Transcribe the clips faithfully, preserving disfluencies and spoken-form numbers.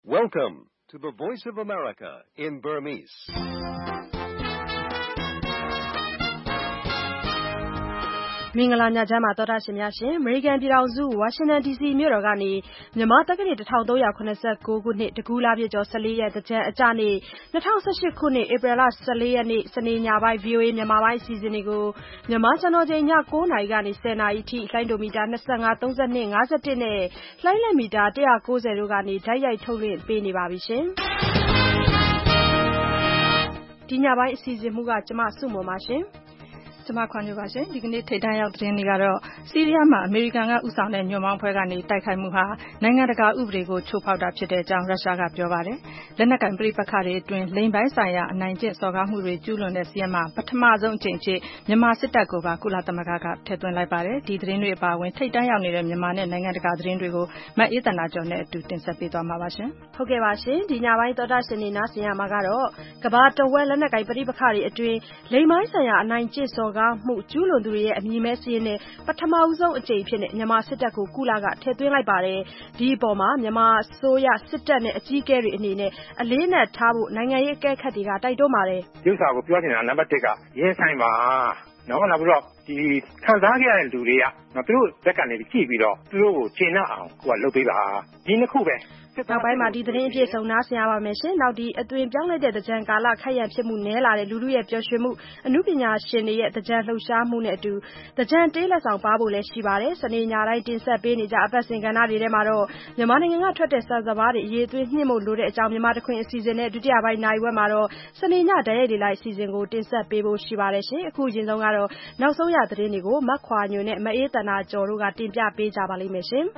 Welcome to the Voice of America in Burmese. ။မင်္ဂလာညချမ်းပါသောတာရှင်များရှင် American ပြည်ထောင်စု Washington ဒီ စီ မြို့တော်ကနေမြန်မာတက္ကသိုလ်one thousand three hundred eighty-nineခုနှစ်တကူလပြည့်ကျော်fourteenရက်တကြံအကြနေ့twenty eighteenခုနှစ်ဧပြီလfourteenရက်နေ့စနေညပိုင်း ဗွီအိုအေ မြန်မာပိုင်းအစီအစဉ်တွေကိုမြန်မာစံတော်ချိန်ညnineနာရီကနေtenနာရီအထိလိုင်းဒိုမီတာtwenty-five, thirty-two, fifty-oneနဲ့လိုင်းလက်မီတာone ninetyတို့ကနေဓာတ်ရိုက်ထုတ်လွှင့်ပေးနေပါပြီရှင်။ဒီညပိုင်းအစီအစဉ်မှုကကျမစုမွန်ပါရှင်။ကျမခွန်ညိုပါရှင်ဒီကနေ့ထိပ်တန်းရောက်သတင်းတွေကတော့ဆီးရီးယားမှာအမေရိကန်ကဥဆောင်တဲ့ညွန့်ပေါင်းအဖွဲ့ကနေတိုက်ခိုက်မှုဟာနိုင်ငံတကာဥပဒေကိုချိုးဖောက်တာဖြစ်တဲ့အကြောင်းရုရှားကပြောပါတယ်လက်နက်ကင်ပဋိပက္ခတွေအတွင်းလိမ်ပိုင်းဆိုင်ရာအနိုင်ကျင့်စော်ကားမှုတွေကျူးလွန်တဲ့စီးရဲမှာပထမဆုံးအကြိမ်ဖြစ်မြန်မာစစ်တပ်ကိုပါကုလသမဂ္ဂကထည့်သွင်းလိုက်ပါတယ်ဒီသတင်းတွေအပါအဝင်ထိပ်တန်းရောက်နေတဲ့မြန်မာနဲ့နိုင်ငံတကာသတင်းတွေကိုမအေးသန္တာကျော်နဲ့အတူတင်ဆက်ပေးသွားမှာပါရှင်ဟုတ်ကဲ့ပါရှင်ဒီညပိုင်းသောတာရှင်နေနားဆင်ရမှာကတော့ကမ္ဘာတဝက်လက်နက်ကင်ပဋိပက္ခတွေအတွင်းလိမ်ပိုင်းဆိုင်ရာအနိုင်ကျင့်စော်ကားမှုကျူးလွန်သူတွေရဲ့အမည်မဲစာရင်းနဲ့ပထမဆုံးအကြိမ်ဖြစ်တဲ့မြန်မာစစ်တပ်ကိုကုလကထည့်သွင်းလိုက်ပါတယ်ဒီအပေါ်မှာမြန်မာအစိုးရစစ်တပ်နဲ့အကြီးအကဲတွေအနေနဲ့အလေးနက်ထားဖို့နိုင်ငံရေးအကဲခတ်တွေကတိုက်တွန်းပါတယ်ဒီဥစ္စာကိုပြောချင်တာနံပါတ်oneကရဲဆိုင်ပါနော်နောက်ပြီးတော့ဒီခံစားကြရတဲ့လူတွေကနော်သူတို့ဇက်ကနေကြည့်ပြီးတော့သူတို့ကိုကျင့်တတ်အောင်ကိုကလုပ်ပေးပါဒီနှစ်ခုပဲနောက်ပိုင်းမှာဒီသတင်းအပြည့်စုံနားဆင်ရပါမယ်ရှင်နောက်ဒီအသွင်ပြောင်းလိုက်တဲ့တကြံကာလခိုက်ရန်ဖြစ်မှုနည်းလာတဲ့လူလူရဲ့ပျော်ရွှင်မှုအမှုပညာရှင်တွေရဲ့တကြံလှုပ်ရှားမှုနဲ့အတူတကြံတေးလက်ဆောင်ပါဖို့လည်းရှိပါတယ်စနေညတိုင်းတင်ဆက်ပေးနေကြအပတ်စဉ်ကဏ္ဍတွေထဲမှာတော့မြန်မာနိုင်ငံကထွက်တဲ့စံစဘာတွေအရေးသွေးညှင့်ဖို့လိုတဲ့အကြောင်းမြန်မာတခွင်အစီအစဉ်နဲ့ဒုတိယပိုင်းနိုင်ဝက်မှာတော့စနေညဓာတ်ရိုက်တွေလိုက်အစီအစဉ်ကိုတင်ဆက်ပေးဖို့ရှိပါတယ်ရှင်အခုအရင်ဆုံးကတော့နောက်ဆုံးရသတင်းတွေကိုမခွာညွန့်နဲ့မအေးတနာကျော်တို့ကတင်ပြပေးကြပါလိမ့်မယ်ရှင်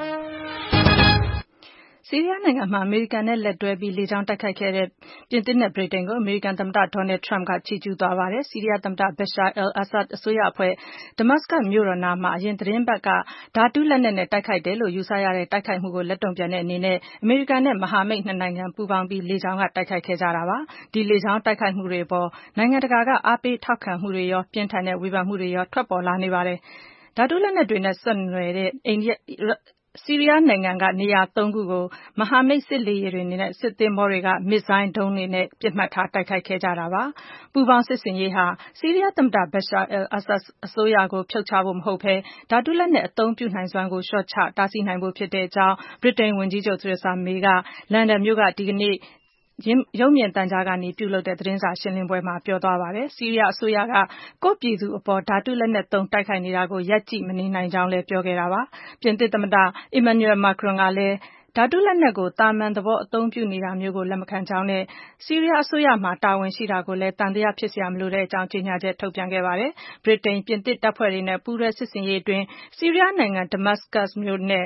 ဆီးရီးယားနိုင်ငံမှာအမေရိကန်နဲ့လက်တွဲပြီးလေကြောင်းတိုက်ခိုက်ခဲ့တဲ့ပြင်သစ်နဲ့ဗြိတိန်ကိုအမေရိကန်သမ္မတဒေါ်နယ်ထရမ့်ကချီးကျူးသွားပါတယ်။ဆီးရီးယားသမ္မတဘရှာအယ်လ်အာဆတ်အစိုးရအဖွဲ့ဒမတ်စကတ်မြို့တော်နားမှာအရင်သတင်းပတ်ကဓာတုလက်နက်နဲ့တိုက်ခိုက်တယ်လို့ယူဆရတဲ့တိုက်ခိုက်မှုကိုလက်တုံ့ပြန်တဲ့အနေနဲ့အမေရိကန်နဲ့မဟာမိတ်နှစ်နိုင်ငံပူးပေါင်းပြီးလေကြောင်းကတိုက်ခိုက်ခဲ့ကြတာပါ။ဒီလေကြောင်းတိုက်ခိုက်မှုတွေအပေါ်နိုင်ငံတကာကအားပေးထောက်ခံမှုတွေရောပြင်းထန်တဲ့ဝေဖန်မှုတွေရောထွက်ပေါ်လာနေပါတယ်။ဓာတုလက်နက်တွေနဲ့ဆက်နွယ်တဲ့အိန္ဒိယဆီးရီးယားနိုင်ငံကနေရာthreeခုကိုမဟာမိတ်စစ်လေယာဉ်တွေနဲ့စစ်သင်္ဘောတွေကမစ်ဇိုင်းဒုံးတွေနဲ့ပစ်မှတ်ထားတိုက်ခိုက်ခဲ့ကြတာပါ။ပူးပေါင်းစစ်ဆင်ရေးဟာဆီးရီးယားသမ္မတဘရှာအယ်လ်အာဆတ်အစိုးရကိုဖြုတ်ချဖို့မဟုတ်ဘဲဓာတုလက်နက်အသုံးပြုနိုင်စွမ်းကိုလျှော့ချတားဆီးနိုင်ဖို့ဖြစ်တဲ့အကြောင်းဗြိတိန်ဝန်ကြီးချုပ် Theresa May ကလန်ဒန်မြို့ကဒီကနေ့ရုပ်မြင်သံကြားကနေပြုလုပ်တဲ့သတင်းစာရှင်းလင်းပွဲမှာပြောသွားပါတယ်။ဆီးရီးယားအစိုးရကကိုယ့်ပြည်သူအပေါ်ဓာတုလက်နက်သုံးတိုက်ခိုက်နေတာကိုရပ်ကြည့်မနေနိုင်ကြောင်းလည်းပြောခဲ့တာပါ။ပြင်သစ်သမ္မတ Emmanuel Macron ကလည်းဓာတုလက်နက်ကိုတာမန်သဘောအသုံးပြုနေတာမျိုးကိုလက်မခံကြောင်းနဲ့ဆီးရီးယားအစိုးရမှာတာဝန်ရှိတာကိုလည်းသံသယဖြစ်စရာမလိုတဲ့အကြောင်းကြေညာချက်ထုတ်ပြန်ခဲ့ပါတယ်။ဗြိတိန်ပြင်သစ်တပ်ဖွဲ့တွေနဲ့ပူးတွဲစစ်ဆင်ရေးအတွင်းဆီးရီးယားနိုင်ငံဒမတ်စကတ်မြို့နဲ့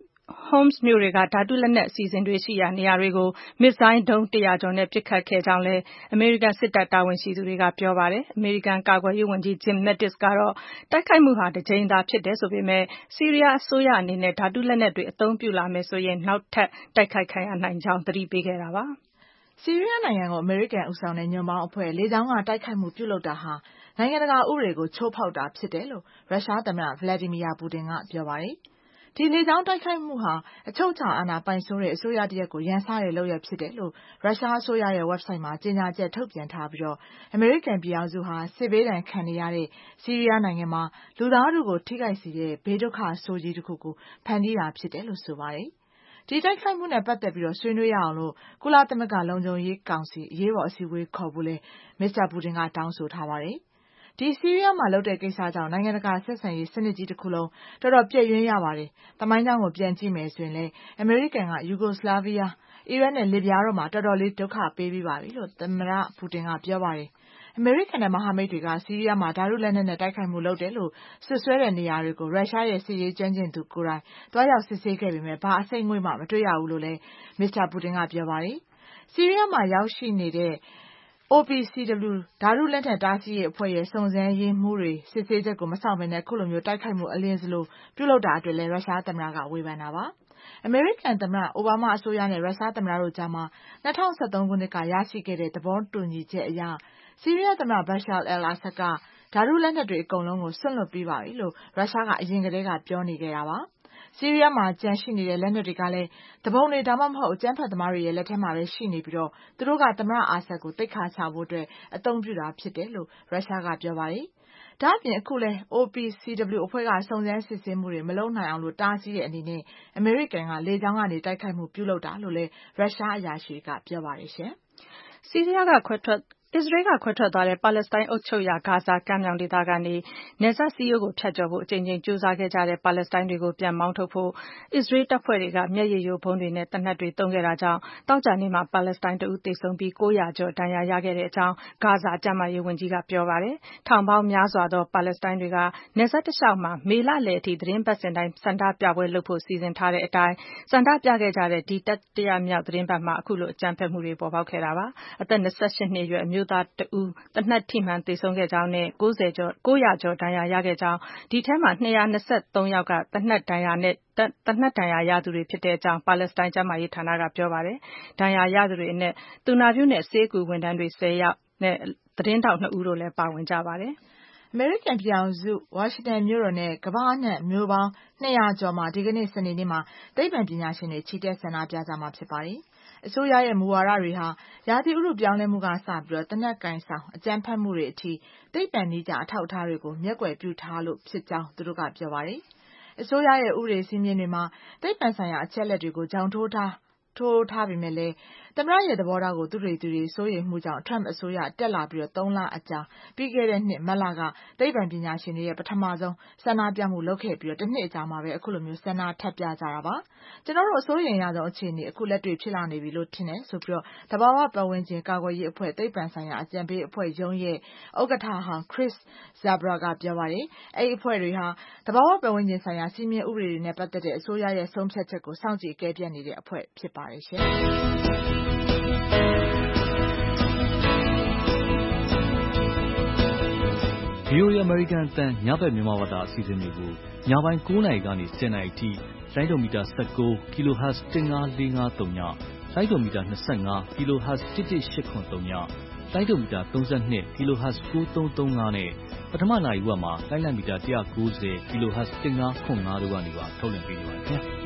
Homs မြို့တွေကဓာတုလက်နက်အစီအစဉ်တွေရှိရာနေရာတွေကိုမစ်ဇိုင်းဒုံးone hundredကျော်နဲ့ပစ်ခတ်ခဲ့ကြောင်းလည်းအမေရိကန်စစ်တပ်တာဝန်ရှိသူတွေကပြောပါတယ်။အမေရိကန်ကာကွယ်ရေးဝန်ကြီး Jim Mattis ကတော့တိုက်ခိုက်မှုဟာတစ်ကြိမ်သာဖြစ်တယ်ဆိုပေမဲ့ဆီးရီးယားအစိုးရအနေနဲ့ဓာတုလက်နက်တွေအသုံးပြုလာမယ်ဆိုရင်နောက်ထပ်တိုက်ခိုက်ခံရနိုင်ကြောင်းသတိပေးခဲ့တာပါ။ဆီးရီးယားနိုင်ငံကိုအမေရိကန်ဦးဆောင်တဲ့ညွန့်ပေါင်းအဖွဲ့လေကြောင်းကတိုက်ခိုက်မှုပြုလုပ်တာဟာနိုင်ငံတကာဥပဒေကိုချိုးဖောက်တာဖြစ်တယ်လို့ရုရှားသမ္မတဗလာဒီမီယာပူတင်ကပြောပါတယ်။ဒီလေကြောင်းတိုက်ခိုက်မှုဟာအချုပ်အခြာအာဏာပိုင်ဆိုးတဲ့အစိုးရတရက်ကိုရန်စတဲ့လုပ်ရဖြစ်တယ်လို့ရုရှားအစိုးရရဲ့ website မှာကြေညာချက်ထုတ်ပြန်ထားပြီးတော့အမေရိကန်ပြည်ထောင်စုဟာစစ်ဘေးဒဏ်ခံနေရတဲ့ဆီးရီးယားနိုင်ငံမှာလူသားထုကိုထိခိုက်စေတဲ့ဘေးဒုက္ခဆိုးကြီးတစ်ခုကိုဖန်တီးတာဖြစ်တယ်လို့ဆိုပါတယ်။ဒီတိုက်ခိုက်မှုနဲ့ပတ်သက်ပြီးတော့ဆွေးနွေးရအောင်လို့ကုလသမဂ္ဂလုံခြုံရေးကောင်စီအရေးပေါ်အစည်းအဝေးခေါ်ဖို့လဲမစ္စတာပူတင်ကတောင်းဆိုထားပါတယ်။ဒီဆီးရီးယားမှာလုပ်တဲ့ကိစ္စကြောင့်နိုင်ငံတကာဆက်ဆံရေးစနစ်ကြီးတစ်ခုလုံးတော်တော်ပြည့်ရွံ့ရပါတယ်။သမိုင်းကြောင်းကိုပြန်ကြည့်မယ်ဆိုရင်လည်းအမေရိကန်ကယူဂိုစလာဗီးယားအီရတ်နဲ့လစ်ဗျားတို့မှာတော်တော်လေးဒုက္ခပေးပြီးပါပြီလို့သမ္မတပူတင်ကပြောပါတယ်။အမေရိကန်နဲ့မဟာမိတ်တွေကဆီးရီးယားမှာဓာတုလက်နက်နဲ့တိုက်ခိုက်မှုလုပ်တယ်လို့ဆွဆွဲတဲ့နေရာတွေကိုရုရှားရဲ့စစ်ရေးကျွမ်းကျင်သူကိုယ်တိုင်တွားရောက်စစ်ဆေးခဲ့ပေမဲ့ဘာအစိမ့်ငွေ့မှမတွေ့ရဘူးလို့လည်းမစ္စတာပူတင်ကပြောပါတယ်။ဆီးရီးယားမှာရောက်ရှိနေတဲ့O P C W ဓာတုလက်နက်တားဆီးရေးအဖွဲ့ရဲ့စုံစမ်းရေးမှူးတွေစစ်ဆေးချက်ကိုမဆောင်ဘဲနဲ့ခုလိုမျိုးတိုက်ခိုက်မှုအလင်းစလိုပြုလုပ်တာအတွက်လည်းရုရှားသမ္မတကဝေဖန်တာပါ။အမေရိကန်သမ္မတအိုဘားမားအစိုးရနဲ့ရုရှားသမ္မတတို့ကြားမှာ၂၀၁၃ခုနှစ်ကရရှိခဲ့တဲ့သဘောတူညီချက်အရဆီးရီးယားသမ္မတဘရှာအယ်လ်အာဆတ်ကဓာတုလက်နက်တွေအကုန်လုံးကိုစွန့်လွတ်ပေးပါပြီလို့ရုရှားကအရင်ကတည်းကပြောနေခဲ့တာပါ။ဆီးရီးယားမှာကျန်ရှိနေတဲ့လက်နက်တွေကလည်းသူပုန်တွေဒါမှမဟုတ်အကြမ်းဖက်သမားတွေရဲ့လက်ထဲမှာပဲရှိနေပြီးတော့သူတို့ကသမ္မတအာဆတ်ကိုသိက္ခာချဖို့အတွက်အသုံးပြုတာဖြစ်တယ်လို့ရုရှားကပြောပါတယ်။ဒါ့အပြင်အခုလဲ O P C W အဖွဲ့ကစုံစမ်းစစ်ဆေးမှုတွေမလုပ်နိုင်အောင်လို့တားဆီးတဲ့အနေနဲ့အမေရိကန်ကလေကြောင်းကနေတိုက်ခိုက်မှုပြုလုပ်တာလို့လဲရုရှားအရာရှိကပြောပါတယ်ရှင်။ဆီးရီးယားကခွဲထွက်အစ္စရေးကခွဲထွက်သွားတဲ့ပါလက်စတိုင်းအုပ်ချုပ်ရာဂါဇာကမ်းမြောင်ဒေသကနေနယ်စပ်စည်းရိုးကိုဖြတ်ကျော်ဖို့အကြိမ်ကြိမ်ကြိုးစားခဲ့ကြတဲ့ပါလက်စတိုင်းတွေကိုပြန်မောင်းထုတ်ဖို့အစ္စရေးတပ်ဖွဲ့တွေကမျက်ရည်ယိုဗုံးတွေနဲ့သေနတ်တွေသုံးခဲ့တာကြောင့်သောကြာနေ့မှာပါလက်စတိုင်းတဦးသေဆုံးပြီးကိုးရာကျော်ဒဏ်ရာရခဲ့တဲ့အကြောင်းဂါဇာကျန်းမာရေးဝန်ကြီးကပြောပါတယ်။ထောင်ပေါင်းများစွာသောပါလက်စတိုင်းတွေကနယ်စပ်တလျှောက်မှာမေလလယ်အထိသတင်းပတ်စဉ်တိုင်းဆန္ဒပြပွဲလုပ်ဖို့စီစဉ်ထားတဲ့အတိုင်းဆန္ဒပြခဲ့ကြတဲ့ဒီတတိယမြောက်သတင်းပတ်မှာအခုလိုအကြမ်းဖက်မှုတွေပေါ်ပေါက်ခဲ့တာပါ။အသက်၂၈နှစ်အရွယ်အမျိုးသားတဦးသေနတ်ထိမှန်သေဆုံးခဲ့ကြောင်းနဲ့ကိုးရာကျော်ဒဏ်ရာရခဲ့ကြောင်းဒီထဲမှာ၂၂၃ယောက်ကသေနတ်ဒဏ်ရာနဲ့သေနတ်ဒဏ်ရာရသူတွေဖြစ်တဲ့အကြောင်းပါလက်စတိုင်းကျန်းမာရေးဌာနကပြောပါတယ်။ဒဏ်ရာရသူတွေအနက်သူနာပြုနဲ့ဆေးကူဝန်ထမ်းတွေဆယ်ယောက်နဲ့သတင်းထောက်နှစ်ဦးတို့လည်းပါဝင်ကြပါတယ်။အမေရိကန်ပြည်ထောင်စုဝါရှင်တန်မြို့တော်နဲ့ကမ္ဘာအနှံ့မြို့ပေါင်း၂၀၀ကျော်မှာဒီကနေ့စနေနေ့မှာသိပ္ပံပညာရှင်တွေချီတက်ဆန္ဒပြကြမှာဖြစ်ပါတယ်။အစိုးရရဲ့မူဝါဒတွေဟာရာသီဥတုပြောင်းလဲမှုကစပြီးတော့တနက်ကင်ဆောင်အကြမ်းဖက်မှုတွေအထိသိပ္ပံနည်းကျအထောက်အထားတွေကိုမျက်ကွယ်ပြုထားလို့ဖြစ်ကြောင်းသူတို့ကပြောပါတယ်။အစိုးရရဲ့ဥပဒေစည်းမျဉ်းတွေမှာသိပ္ပံဆိုင်ရာအချက်အလက်တွေကိုကြောင်ထိုးထားထိုးထားပေမဲ့လည်းသမ္မတရဲ့သဘောထားကိုသူတွေသူတွေစိုးရိမ်မှုကြောင့် Trump အစိုးရတက်လာပြီးတော့သုံးလအကြာပြီးခဲ့တဲ့နှစ်မတ်လကသိပ္ပံပညာရှင်တွေရဲ့ပထမဆုံးဆန္ဒပြမှုလုပ်ခဲ့ပြီးတော့တစ်နှစ်အကြာမှာပဲအခုလိုမျိုးဆန္ဒထပ်ပြကြတာပါ။ကျွန်တော်တို့အစိုးရိမ်ရသောအခြေအနေအခုလက်တွေ့ဖြစ်လာနေပြီလို့ထင်တယ်ဆိုပြီးတော့သဘာဝပတ်ဝန်းကျင်ကာကွယ်ရေးအဖွဲ့သိပ္ပံဆိုင်ရာအကြံပေးအဖွဲ့ရုံးရဲ့ဥက္ကဋ္ဌဟောင်း Chris Zabra ကပြောပါတယ်။အဲဒီအဖွဲ့တွေဟာသဘာဝပတ်ဝန်းကျင်ဆိုင်ရာစည်းမျဉ်းဥပဒေတွေနဲ့ပတ်သက်တဲ့အစိုးရရဲ့ဆုံးဖြတ်ချက်ကိုစောင့်ကြည့်အကဲဖြတ်နေတဲ့အဖွဲ့ဖြစ်ပါတယ်ရှင်။ V O A အမေရိကန်အသံညဘက်မြန်မာဘာသာအစီအစဉ်တွေကိုညပိုင်းကိုးနာရီကနေဆယ်နာရီအထိလိုင်းဒိုမီတာ၁၉ kilohertz တစ်ငါးလေးငါးသုံးညလိုင်းဒိုမီတာ၂၅ kilohertz တစ်တစ်ရှစ်ခွန်သုံးညလိုင်းဒိုမီတာ၃၂ kilohertz ကိုးသုံးသုံးငါးနဲ့ပထမနာရီဝက်မှာလိုင်းလံမီတာ၁၉၀ kilohertz တစ်ငါးခွန်ငါးတို့ကနေပါထုတ်လွှင့်ပေးနေပါတယ်ခင်ဗျာ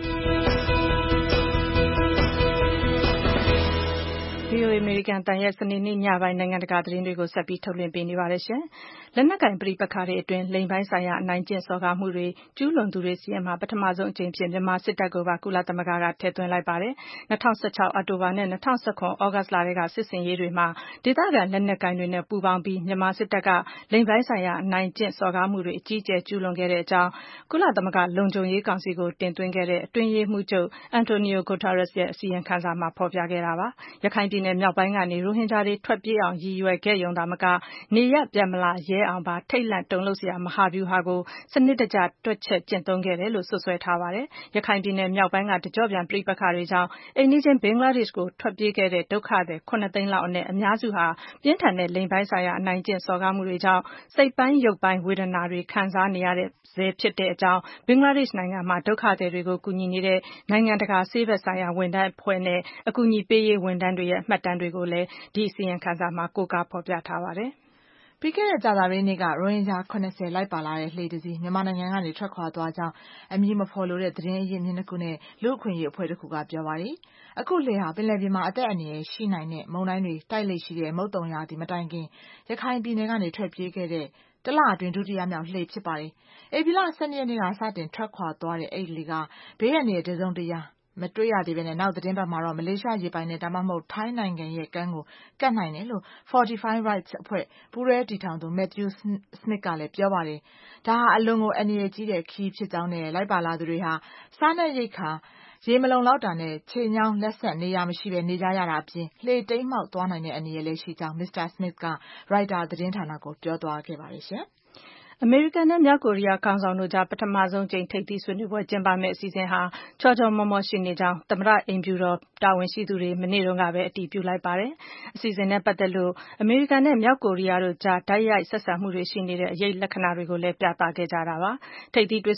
V O A အမေရိကန်အသံရဲ့စနေနေ့ညပိုင်းနိုင်ငံတကာသတင်းတွေကိုဆက်ပြီးထုတ်လွှင့်ပေးနေပါတယ်ရှင်။လက်နက်ကိုင်ပဋိပက္ခတွေအတွင်းလိင်ပိုင်းဆိုင်ရာအနိုင်ကျင့်စော်ကားမှုတွေကျူးလွန်သူတွေစီရင်မှာပထမဆုံးအကြိမ်ဖြစ်မြန်မာစစ်တပ်ကိုပါကုလသမဂ္ဂကထည့်သွင်းလိုက်ပါတယ်။၂၀၁၆အောက်တိုဘာနဲ့၂၀၁၇ဩဂတ်လတွေကစစ်ဆင်ရေးတွေမှာဒေသခံလက်နက်ကိုင်တွေနဲ့ပူးပေါင်းပြီးမြန်မာစစ်တပ်ကလိင်ပိုင်းဆိုင်ရာအနိုင်ကျင့်စော်ကားမှုတွေအကြီးအကျယ်ကျူးလွန်ခဲ့တဲ့အကြောင်းကုလသမဂ္ဂလုံခြုံရေးကောင်စီကိုတင်သွင်းခဲ့တဲ့အတွင်းရေးမှူးချုပ် Antonio Guterres ရဲ့အစီရင်ခံစာမှာဖော်ပြခဲ့တာပါ။ရခိုင်ပြည်နယ်မြောက်ပိုင်းကနေရိုဟင်ဂျာတွေထွက်ပြေးအောင်ရည်ရွယ်ခဲ့ရုံသာမကနေရပ်ပြန်မလာရဲအောင်ပါထိတ်လန့်တုန်လှုပ်စရာမဟာဗျူဟာကိုစနစ်တကျတွက်ချက်ကျင့်သုံးခဲ့တယ်လို့စွပ်စွဲထားပါတယ်။ရခိုင်ပြည်နယ်မြောက်ပိုင်းကတကြော့ပြန်ပဋိပက္ခတွေကြောင့်အိမ်နီးချင်းဘင်္ဂလားဒေ့ရှ်ကိုထွက်ပြေးခဲ့တဲ့ဒုက္ခသည်ခုနှစ်သိန်းလောက်အနက်အများစုဟာပြင်းထန်တဲ့လိင်ပိုင်းဆိုင်ရာအနိုင်ကျင့်စော်ကားမှုတွေကြောင့်စိတ်ပိုင်းရုပ်ပိုင်းဝေဒနာတွေခံစားနေရတဲ့ဆဲဖြစ်တဲ့အကြောင်းဘင်္ဂလားဒေ့ရှ်နိုင်ငံမှာဒုက္ခသည်တွေကိုကူညီနေတဲ့နိုင်ငံတကာဆေးဘက်ဆိုင်ရာဝန်ထမ်းအဖွဲ့နဲ့အကူအညီပေးရေးဝန်ထမ်းတွေရဲ့မှတ်တမ်းတွေကိုလည်းဒီအစီရင်ခံစာမှာကိုးကားဖော်ပြထားပါတယ်။ပြီးခဲ့တဲ့ကြာသပတေးနေ့ကရိုဟင်ဂျာ၇၀လိုက်ပါလာတဲ့လှေတစ်စီးမြန်မာနိုင်ငံကနေထွက်ခွာသွားကြောင်းအမည်မဖော်လိုတဲ့သတင်းအရင်းမြစ်နှစ်ခုနဲ့လူ့အခွင့်အရေးအဖွဲ့တစ်ခုကပြောပါတယ်။အခုလှေဟာပင်လယ်ပြင်မှာအသက်အန္တရာယ်ရှိနိုင်တဲ့မုန်တိုင်းတွေတိုက်လေ့ရှိတဲ့မုတ်သုန်ရာသီမတိုင်ခင်ရခိုင်ပြည်နယ်ကနေထွက်ပြေးခဲ့တဲ့တလအတွင်းဒုတိယမြောက်လှေဖြစ်ပါတယ်။ဧပြီလ၁၂ရက်နေ့ကစတင်ထွက်ခွာသွားတဲ့အဲ့ဒီလှေကဘေးရန်တွေတစုံတရာမတွေ့ရသေးဘဲနဲ့နောက်သတင်းပတ်မှာတော့မလေးရှားရေပိုင်နဲ့ဒါမှမဟုတ်ထိုင်းနိုင်ငံရဲ့ကမ်းကိုကပ်နိုင်တယ်လို့ Fortify Rights အဖွဲ့ပူးရဲတည်ထောင်သူ Matthew Smith ကလည်းပြောပါတယ်။ဒါဟာအလွန်ကိုအန္တရာယ်ကြီးတဲ့ခရီးဖြစ်ကြောင်းနဲ့လိုက်ပါလာသူတွေဟာစားနပ်ရိက္ခာရေမလုံလောက်တာနဲ့ခြေညောင်းလက်ဆက်နေရာမရှိပဲနေကြရတာအပြင်လှေတိမ်းမှောက်သွားနိုင်တဲ့အန္တရာယ်လည်းရှိကြောင်း မစ္စတာ Smith က Reuters သတင်းဌာနကိုပြောသွားခဲ့ပါတယ်ရှင်။အမေရိကန်နဲ့မြောက်ကိုရီးယားခေါင်းဆောင်တို့ကြားပထမဆုံးကြိမ်ထိပ်သီးဆွေးနွေးပွဲကျင်းပမယ့်အစီအစဉ်ဟာချောချောမောမောရှိနေကြောင်းသမ္မတအိမ်ဖြူတော်တာဝန်ရှိသူတွေမနေ့တုန်းကပဲအတည်ပြုလိုက်ပါတယ်။အစီအစဉ်နဲ့ပတ်သက်လို့အမေရိကန်နဲ့မြောက်ကိုရီးယားတို့ကြားတိုက်ရိုက်ဆက်ဆံမှုတွေရှိနေတဲ့အရေးလက္ခဏာတွေကိုလည်းပြသခဲ့ကြတာပါ။ထိပ်သီးတွေ့ဆုံ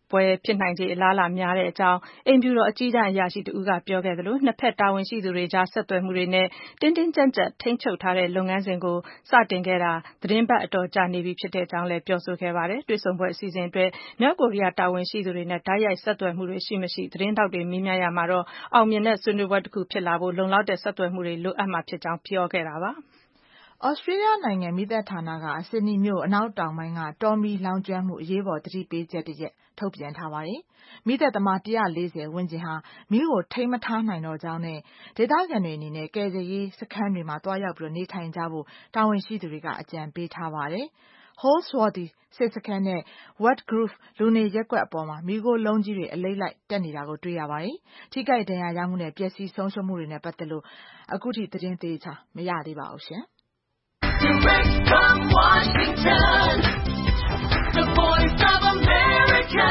ပွဲဖြစ်နိုင်ခြေအလားအလာများတဲ့အကြောင်းအိမ်ဖြူတော်အကြီးတန်းအရာရှိတဦးကပြောခဲ့သလိုနှစ်ဖက်တာဝန်ရှိသူတွေကြားဆက်သွယ်မှုတွေနဲ့တင်းတင်းကြပ်ကြပ်ထိန်းချုပ်ထားတဲ့လုပ်ငန်းစဉ်ကိုစတင်ခဲ့တာသတင်းပတ်အတော်ကြာနေပြီဖြစ်တဲ့အကြောင်းလည်းပြောဆိုခဲ့ပါတယ်။တွေ့ဆုံပွဲအစီအစဉ်အတွက်မြောက်ကိုရီးယားတာဝန်ရှိသူတွေနဲ့တိုက်ရိုက်ဆက်သွယ်မှုတွေရှိမရှိသတင်းထောက်တွေမေးမြန်းရမှာတော့အောင်မြင်တဲ့ဆွေးနွေးပွဲတစ်ခုဖြစ်လာဖို့လုံလောက်တဲ့ဆက်သွယ်မှုတွေလိုအပ်မှာဖြစ်ကြောင်းပြောခဲ့တာပါ။ဩစတြေးလျနိုင်ငံမီးသတ်ဌာနကဆစ်ဒနီမြို့အနောက်တောင်ပိုင်းကတောမီလောင်ကျွမ်းမှုအရေးပေါ်သတိပေးချက်တစ်ရက်ထုတ်ပြန်ထားပါတယ်။မီးသတ်သမားone hundred fortyဝန်းကျင်ဟာမီးကိုထိန်းမထားနိုင်တော့ကြောင်းနဲ့ဒေသခံတွေအနေနဲ့ကယ်ဆယ်ရေးစခန်းတွေမှာတွားရောက်ပြီးနေထိုင်ကြဖို့တာဝန်ရှိသူတွေကအကြံပေးထားပါတယ်။ Holsworthy စစ်စခန်းနဲ့ Westgrove လူနေရပ်ကွက်အပေါ်မှာမီးခိုးလုံးကြီးတွေအလိမ့်လိုက်တက်နေတာကိုတွေ့ရပါတယ်။ထိခိုက်ဒဏ်ရာရမှုနဲ့ပျက်စီးဆုံးရှုံးမှုတွေနဲ့ပတ်သက်လို့အခုထိသတင်းသေးချာမရသေးပါဘူးရှင်။ Direct from Washington, the voice of America,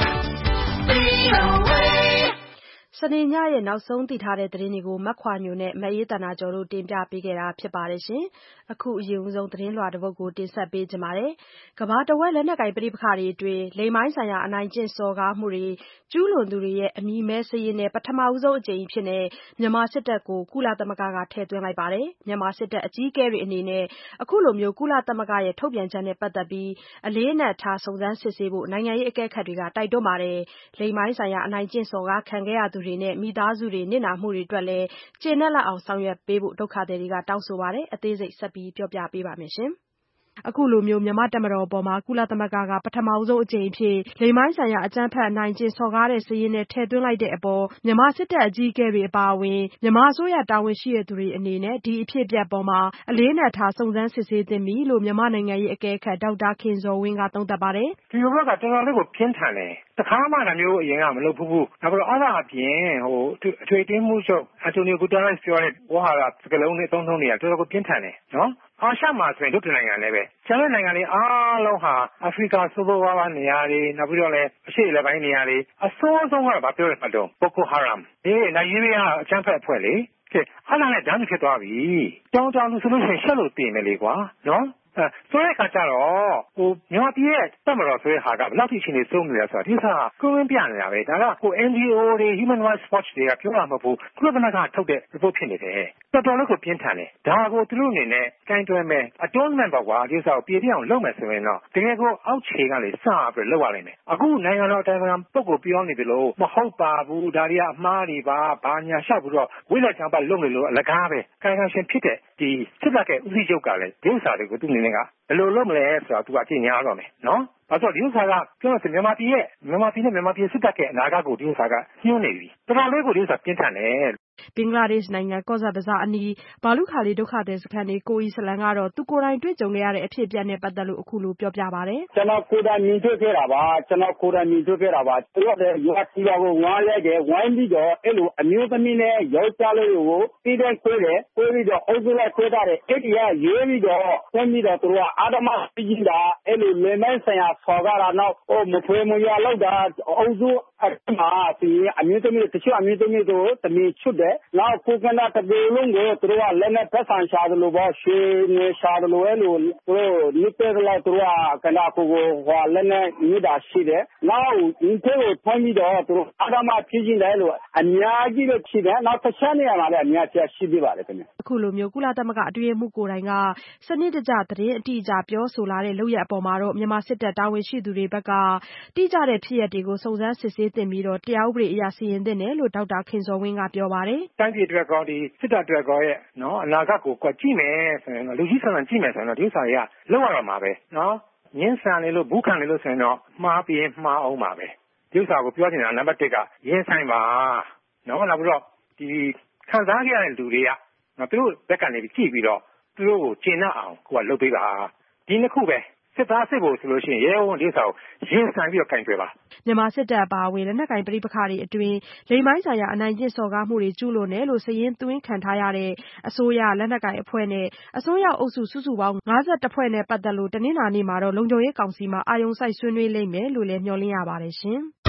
V O A. စနေညရဲ့နောက်ဆုံးသိထားတဲ့သတင်းတွေကိုမခွာညိုနဲ့မအေးတနာကျော်တို့တင်ပြပေးခဲ့တာဖြစ်ပါတယ်ရှင်။အခုအရင်ဆုံးသတင်းလွှာတစ်ပုဒ်ကိုတင်ဆက်ပေးကြပါမယ်။ကမ္ဘာတဝက်လက်နက်ကိုင်ပဋိပက္ခတွေအတွင်းလိင်ပိုင်းဆိုင်ရာအနိုင်ကျင့်စော်ကားမှုတွေကျူးလွန်သူတွေရဲ့အမည်မဲစာရင်းနဲ့ပထမဆုံးအကြိမ်အဖြစ်မြန်မာစစ်တပ်ကိုကုလသမဂ္ဂကထည့်သွင်းလိုက်ပါတယ်။မြန်မာစစ်တပ်အကြီးအကဲတွေအနေနဲ့အခုလိုမျိုးကုလသမဂ္ဂရဲ့ထုတ်ပြန်ချက်နဲ့ပတ်သက်ပြီးအလေးအနက်ထားစုံစမ်းစစ်ဆေးဖို့နိုင်ငံရေးအကဲခတ်တွေကတိုက်တွန်းပါတယ်။လိင်ပိုင်းဆိုင်ရာအနိုင်ကျင့်စော်ကားခံခဲ့ရသူတွေနဲ့မိသားစုတွေနစ်နာမှုတွေအတွက်လည်းကျေနပ်လောက်အောင်ဆောင်ရွက်ပေးဖို့ဒုက္ခသည်တွေကတောင်းဆိုပါတယ်။အသေးစိတ်ဆက်ပြီးပြောပြပေးပါမယ်ရှင်။အခုလိုမျိုးမြန်မာတပ်မတော်အပေါ်မှာကုလသမဂ္ဂကပထမဆုံးအကြိမ်အဖြစ်လိင်ပိုင်းဆိုင်ရာအကြမ်းဖက်အနိုင်ကျင့်စော်ကားတဲ့စာရင်းနဲ့ထည့်သွင်းလိုက်တဲ့အပေါ်မြန်မာစစ်တပ်အကြီးအကဲတွေအပါအဝင်မြန်မာအစိုးရတာဝန်ရှိသူတွေအနေနဲ့ဒီအဖြစ်အပျက်အပေါ်မှာအလေးအနက်ထားစုံစမ်းစစ်ဆေးသင့်ပြီလို့မြန်မာနိုင်ငံရေးအကဲခတ်ဒေါက်တာခင်ဇော်ဝင်းကသုံးသပ်ပါတယ်။ဒီဘက်ကတော်တော်လေးကိုပြင်းထန်တယ်။တခါမှလည်းမျိုးအရင်ကမလုပ်ဘူးဘူး။နောက်ပြီးတော့အားသာအပြင်ဟိုအထွေထွေမှုချုပ်အန်တိုနီယိုဂူတာရက်စ်ပြောတဲ့ဝါဟာရစကလုံးနဲ့သုံးထုံးတွေကတော်တော်ကိုပြင်းထန်တယ်နော်။အာရှမှာဆိုရင်တို့နိုင်ငံလည်းပဲကျန်တဲ့နိုင်ငံတွေအားလုံးဟာအာဖရိကဆိုးဆိုးဝါးဝါးနေရာတွေနောက်ပြီးတော့လည်းအရှေ့လက်ပိုင်းနေရာတွေအဆိုးဆုံးကတော့ဗာပြောရမှာတော့ဘိုကိုဟာရမ်ဒီနိုင်ဂျီးရီးယားအချမ်းဖက်အဖွဲ့လေကဲအားလုံးလည်းဓာတ်ဖြစ်သွားပြီတောင်းတောင်းလို့ဆိုလို့ရှိရင်ရှက်လို့ပြင်မယ်လေကွာနော်အဲဆိုတဲ့အခါကျတော့ဟိုမြန်မာပြည်ရဲ့တက်မတော်ဆိုတဲ့ဟာကဘယ်လောက်ထိရှင်နေဆုံးနေလဲဆိုတာဒီစားကိုရင်းပြနေတာပဲဒါကကို N G O တွေ Human Rights Watch တွေကပြောတာမဟုတ်ဘူးကုလသမဂ္ဂထုတ်တဲ့ report ဖြစ်နေတယ်တော်တော်လေးကိုပြင်းထန်တယ်ဒါကိုသူတို့အနေနဲ့ကိုင်တွယ်မယ် atonement ပေါ့ကွာဒီစားကိုပြည်ပြအောင်လုပ်မယ်ဆိုရင်တော့တကယ်ကိုအောက်ခြေကလေစပြီးလုပ်ရနိုင်မယ်အခုနိုင်ငံတော်တိုင်ပင်ခံပုဂ္ဂိုလ်ပြောနေတယ်လို့မဟုတ်ပါဘူးဒါတွေကအမှားတွေပါဘာညာလျှောက်ပြီးတော့ဝိလက်ချမ်းပတ်လုပ်နေလို့အလကားပဲကာယကံရှင်ဖြစ်တဲ့ဒီစစ်တပ်ရဲ့ဦးစီးချုပ်ကလည်းဒီဥစ္စာတွေကိုသူ့အနေနဲ့ကဘယ်လိုလုပ်မလဲဆိုတာသူကကြည့်ညာတော့မယ်နော်။အဲ့တော့ဒီဥစ္စာကပြောလို့ဆိုမြန်မာပြည်ရဲ့မြန်မာပြည်နဲ့မြန်မာပြည်စစ်တပ်ရဲ့အနာဂတ်ကိုဒီဥစ္စာကညှိုးနေပြီ။တော်တော်လေးကိုဒီဥစ္စာပြင်းထန်တယ်။ဘင်္ဂလားဒေ့ရှ်နိုင်ငံကော့ဇ်ဘဇာအနီးဘာလုခါလီဒုက္ခသည်စခန်းနေကိုအီစလန်ကတော့သူကိုယ်တိုင်တွေ့ကြုံခဲ့ရတဲ့အဖြစ်အပျက်နဲ့ပတ်သက်လို့အခုလိုပြောပြပါတယ်။ကျွန်တော်ကိုယ်တိုင်မြင်တွေ့ခဲ့တာပါကျွန်တော်ကိုယ်တိုင်မြင်တွေ့ခဲ့တာပါသူတို့လည်းရွာစီပါကိုဝိုင်းလိုက်တယ်ဝိုင်းပြီးတော့အဲ့လိုအမျိုးသမီးနဲ့ယောက်ျားလေးကိုတီးတဲ့ခွဲတယ်ခွဲပြီးတော့အုပ်စုလိုက်ခွဲထားတယ်အဲ့ဒီကရေးပြီးတော့ခွဲပြီးတော့သူတို့ကအာဒမပြီးကြီးတာအဲ့လိုလေမိုင်းဆိုင်ရာဆော်ကားတာနောက်ဟိုမဖွေမရလောက်တာအုပ်စုအမှားဒီအမျိုးသမီးတချို့အမျိုးသမီးတို့တမီချွတ်တယ်နောက်ကိုကနာတပေလုံးကိုသူတို့ကလက်နဲ့ပတ်ဆံရှာတယ်လို့ပေါ့ရွှေငွေရှာတယ်လို့အဲ့လိုသူတို့နိတဲ့လောက်သူတို့ကကနာကိုကိုဟောလက်နဲ့မြစ်တာရှိတယ်နောက်ဒီကိုဖွင့်ပြီးတော့သူတို့အာဒမဖြစ်ခြင်းတယ်လို့အများကြီးပဲရှိတယ်နောက်တစ်ချက်နေရာမှာလည်းအများကြီးရှိသေးပါတယ်ခင်ဗျအခုလိုမျိုးကုလသမဂ္ဂအတွင်းမှုကိုယ်တိုင်ကစနစ်တကျသတင်းအတိအကျပြောဆိုလာတဲ့လုပ်ရအပေါ်မှာတော့မြန်မာစစ်တပ်တာဝန်ရှိသူတွေဘက်ကတိကျတဲ့ဖြစ်ရပ်တွေကိုစုံစမ်းစစ်ဆေးသင့်ပြီးတော့တရားဥပဒေအရစီရင်သင့်တယ်လို့ဒေါက်တာခင်ဇော်ဝင်းကပြောပါတယ်။တိုင်းပြည်အတွက်ကောဒီစစ်တပ်အတွက်ကောရဲ့နော်အနာဂတ်ကိုကြည့်မယ်ဆိုရင်လူကြီးဆန်ဆန်ကြည့်မယ်ဆိုရင်တော့ဒီဥစ္စာတွေကလောက်ရတော့မှာပဲနော်ညင်းဆန်လေလို့ဘူးခံလေလို့ဆိုရင်တော့မှားပြီးမှားအောင်ပါပဲဒီဥစ္စာကိုပြောချင်တာနံပါတ်တစ်ကရင်းဆိုင်ပါနော်နောက်ပြီးတော့ဒီခံစားကြရတဲ့လူတွေကနော်သူတို့ဘက်ကနေကြည့်ပြီးတော့သူတို့ကိုကျင်납အောင်ကိုကလုပ်ပေးပါဒီနှစ်ခုပဲစစ်သားစစ်ဖို့ဆိုလို့ရှိရင်ရဲဝန်ဒီဥစ္စာကိုရင်းဆိုင်ပြီးတော့ကင်တွယ်ပါမြန်မာစစ်တပ်အပါအဝင်လက်နက်ကိုင်ပဋိပက္ခတွေအတွင်းလိင်ပိုင်းဆိုင်ရာအနိုင်ကျင့်စော်ကားမှုတွေကျူးလွန်တယ်လို့စည်ရင်းသွင်းခံထားရတဲ့အစိုးရလက်နက်ကိုင်အဖွဲ့နဲ့အစိုးရအုပ်စုစုစုပေါင်း၅၁ဖွဲ့နဲ့ပတ်သက်လို့တနင်္လာနေ့မှာတော့လုံခြုံရေးကောင်စီမှာအာရုံစိုက်ဆွေးနွေးလိမ့်မယ်လို့လည်းမျှော်လင့်ရပါတယ်ရှင်။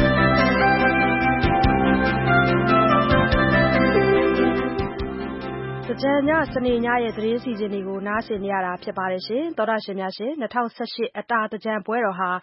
ကြံညစနေညရဲ့သတင်းစီစဉ်တွေကိုနားဆင်နေရတာဖြစ်ပါတယ်ရှင်သောတာရှင်များရှင်၂၀၁၈အတာတကြံပွဲတော်ဟာ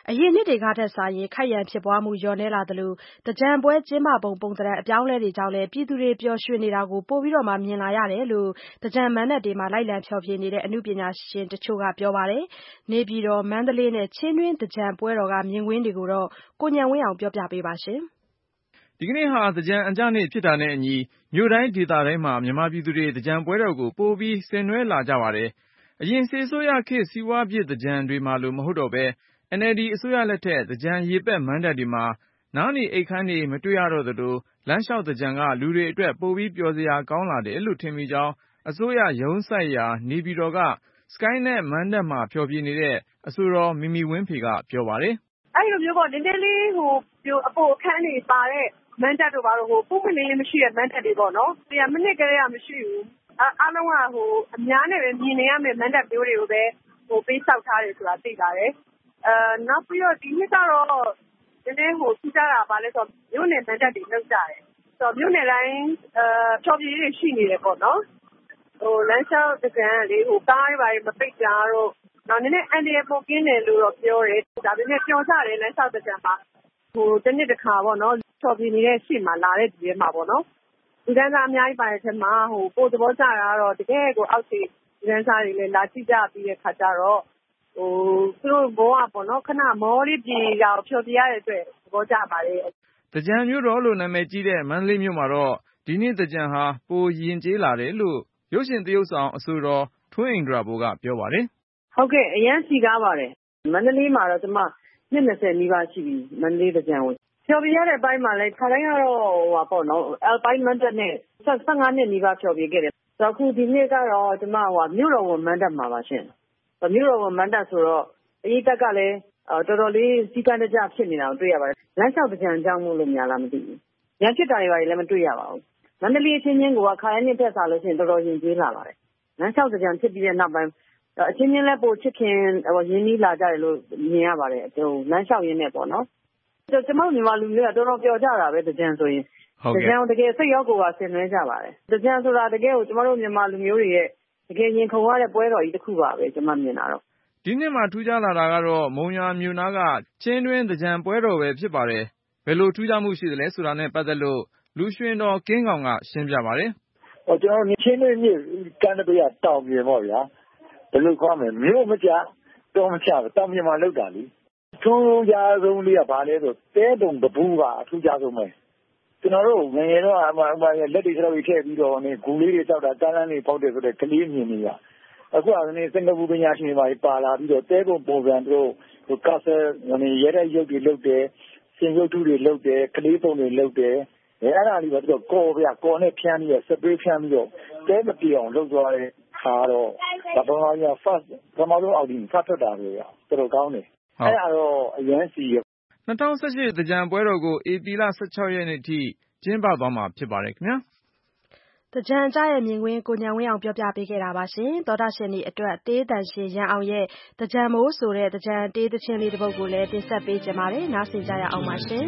အရင်နှစ်တွေကထက်စာရင်ခိုက်ရန်ဖြစ်ပွားမှုလျော့နည်းလာသလိုသင်္ကြန်ပွဲကျင်းပပုံပုံသဏ္ဍာန်အပြောင်းအလဲတွေကြောင့်လည်းပြည်သူတွေပျော်ရွှင်နေတာကိုပိုပြီးတော့မှမြင်လာရတယ်လို့သင်္ကြန်မဏ္ဍပ်တွေမှာလိုက်လံဖျော်ဖြေနေတဲ့အနုပညာရှင်တချို့ကပြောပါတယ်။နေပြည်တော်မန္တလေးနဲ့ချင်းတွင်းသင်္ကြန်ပွဲတော်ကမြင်ကွင်းတွေကိုတော့ကိုဉာဏ်ဝင်းအောင်ပြောပြပေးပါရှင်။ဒီကနေ့ဟာသင်္ကြန်အကြနေ့ဖြစ်တာနဲ့အညီမြို့တိုင်းဒေသတိုင်းမှာမြန်မာပြည်သူတွေသင်္ကြန်ပွဲတော်ကိုပိုပြီးဆင်နွှဲလာကြပါတယ်။အရင်စစ်အစိုးရခေတ်စီးပွားဖြစ်သင်္ကြန်တွေမှာလိုမဟုတ်တော့ပဲ အန်အယ်လ်ဒီ အစိုးရလက်ထက်သင်္ကြန်ရေပက်မဏ္ဍပ်တွေမှာနားနေအိပ်ခမ်းတွေမတွေ့ရတော့သလိုလမ်းလျှောက်သင်္ကြန်ကလူတွေအတွက်ပိုပြီးပျော်စရာကောင်းလာတယ်လို့ထင်မိကြောင်းအစိုးရရုံးစိုက်ရာနေပြည်တော်က Skynet မဏ္ဍပ်မှာဖျော်ဖြေနေတဲ့အဆိုတော်မီမီဝင်းဖေကပြောပါတယ်။အဲ့လိုမျိုးပေါ့နည်းနည်းလေးဟိုအပေါ်အခန်းတွေပါတဲ့မဏ္ဍပ်တို့ဘာလို့ဟိုပုံမလေးလေးမရှိတဲ့မဏ္ဍပ်တွေပေါ့နော်။တရားမိနစ်ကလေးကမရှိဘူး။အားလုံးကဟိုအများနဲ့ပဲမြင်နေရမယ့်မဏ္ဍပ်မျိုးတွေကိုပဲဟိုပေးဆောက်ထားတယ်ဆိုတာသိပါတယ်။အဲနောက်ပြီးတော့ဒီနှစ်ကတော့နည်းနည်းဟိုထူးခြားတာပါလဲဆိုတော့မြို့နယ်မဏ္ဍပ်တွေလောက်ကြတယ်။ဆိုတော့မြို့နယ်တိုင်းအဲဖျော်ဖြေရေးတွေရှိနေတယ်ပေါ့နော်။ဟိုလမ်းလျှောက်တကန်လေဟိုကားတွေပါမပိတ်ကြတော့နောက်နည်းနည်းအန်ဒီရဲ့ပုံကင်းတယ်လို့တော့ပြောတယ်။ဒါပေမဲ့ပျော်ကြတယ်လမ်းလျှောက်တကန်မှာဟိုတစ်နှစ်တစ်ခါပေါ့နော်ဖျော်ဖြေနေတဲ့ရှေ့မှာလာတဲ့ဒီထဲမှာပေါ့နော်။ဒီကန်းစားအများကြီးပါတဲ့ထဲမှာဟိုပို့သဘောကျတာတော့တကယ်ကိုအောက်ခြေဒီကန်းစားတွေလည်းလာကြည့်ကြပြီးတဲ့ခါကျတော့ဟိုသူတို့ဘောကပေါ့နော်ခဏမောလေးပြေတာကိုဖျော်ဖြေရတဲ့အတွက်သဘောကျပါလေ။သင်္ကြန်မြို့တော်လို့နာမည်ကြီးတဲ့မန္တလေးမြို့မှာတော့ဒီနေ့သင်္ကြန်ဟာပိုရင်ကျေးလာတယ်လို့ရုပ်ရှင်သရုပ်ဆောင်အဆိုတော်ထွန်းအိန္ဒြာဘိုးကပြောပါတယ်။ဟုတ်ကဲ့အရန်စီကားပါတယ်။မန္တလေးမှာတော့ကျွန်မနှစ်၂၀နီးပါးရှိပြီမန္တလေးသင်္ကြန်ကိုဖျော်ဖြေရတဲ့ဘက်မှာလည်းခါတိုင်းကတော့ဟိုပါပေါ့နော်အယ်ပိုင်းမန်တက်နဲ့၁၅နှစ်နီးပါးဖျော်ဖြေခဲ့တယ်။ဆိုတော့အခုဒီနေ့ကတော့ကျွန်မဟိုမြို့တော်ဝန်မန်တက်မှာပါရှင်။မြို့တော်ဝန်မန်တက်ဆိုတော့အရေးတက်ကလည်းတော်တော်လေးစီကံတကြဖြစ်နေတာကိုတွေ့ရပါတယ်။လမ်းလျှောက်သင်္ကြန်အကြောင်းလို့များလားမသိဘူး။ရန်ဖြစ်တာတွေပါလည်းမတွေ့ရပါဘူး။မန္တလေးချင်းချင်းကခါတိုင်းနှစ်ထက်စားလို့ရှိရင်တော်တော်ရင်ကျေးလာပါတယ်။လမ်းလျှောက်သင်္ကြန်ဖြစ်ပြီးတဲ့နောက်ပိုင်းအချင်းချင်းလည်းပိုချစ်ခင်ဟိုရင်းနှီးလာကြတယ်လို့မြင်ရပါတယ်ဟိုလမ်းလျှောက်ရင်းနဲ့ပေါ့နော်ကျွန်တော်မြန်မာလူတွေကတော်တော်ပျော်ကြတာပဲသင်္ကြန်ဆိုရင်သင်္ကြန်တကယ်စိတ်ရောကိုယ်ပါဆင်နွှဲကြပါတယ်သင်္ကြန်ဆိုတာတကယ်ကိုကျွန်တော်တို့မြန်မာလူမျိုးတွေရဲ့တကယ်ရင်ခုန်ရတဲ့ပွဲတော်ကြီးတစ်ခုပါပဲကျွန်မမြင်တာတော့ဒီနှစ်မှာထူးခြားလာတာကတော့မုံရွာမြို့နားကချင်းတွင်းသင်္ကြန်ပွဲတော်ပဲဖြစ်ပါတယ်ဘယ်လိုထူးခြားမှုရှိသလဲဆိုတာနဲ့ပတ်သက်လို့လူရွှင်တော်ကင်းကောင်ကရှင်းပြပါတယ်ဟောကျွန်တော်ချင်းတွင်းမြို့ကမ်းတပရတောင်ပြင်ပေါ့ဗျာဘယ်လိုခေါ်မလဲမြို့မကြတော့မချဘူးတောင်ပြင်မှာလောက်တာလေထူးခြားဆုံးလေးကဘာလဲဆိုတဲတုံတပူးကအထူးခြားဆုံးပဲကျွန်တော်တို့ငယ်ငယ်တော့အမှအမှလက်တွေကတော့ထည့်ပြီးတော့နေဂူလေးတွေတောက်တာတန်းတန်းလေးပေါက်တယ်ဆိုတဲ့ကလေးမြင်နေရအခုကနေစင်ကာပူပညာရှင်တွေပါလာပြီးတော့တဲပုံပုံစံတို့ဟိုကာဆယ်ဝင်ရဲတဲ့ရုပ်တွေလုပ်တယ်စင်ရုပ်ထုတွေလုပ်တယ်ကလေးပုံတွေလုပ်တယ်အဲအဲ့ဒါလေးပဲသူကကော်ဗျာကော်နဲ့ဖြန်းပြီးတော့စပရေးဖြန်းပြီးတော့တဲမပြေအောင်လုပ်သွားတယ်ခါတော့ဒါပေါ်မှာ first ပထမဆုံးအောက်ဒီဖတ်ထွက်တာပဲတော်တော်ကောင်းတယ်အဲ့ဒါတော့အရန်စီရ၂၀၁၈သင်္ကြန်ပွဲတော်ကိုဧပြီလ၁၆ရက်နေ့ထိကျင်းပသွားမှာဖြစ်ပါတယ်ခင်ဗျာသင်္ကြန်အကြရဲ့မြင်ကွင်းကိုဉာဏ်ဝင်းအောင်ပြောပြပေးခဲ့တာပါရှင်သောတာရှင်ဒီအတွက်တေးတန်ရှင်ရန်အောင်ရဲ့သင်္ကြန်မိုးဆိုတဲ့သင်္ကြန်တေးသချင်းလေးတစ်ပုဒ်ကိုလည်းတင်ဆက်ပေးကြပါမယ်နားဆင်ကြရအောင်ပါရှင်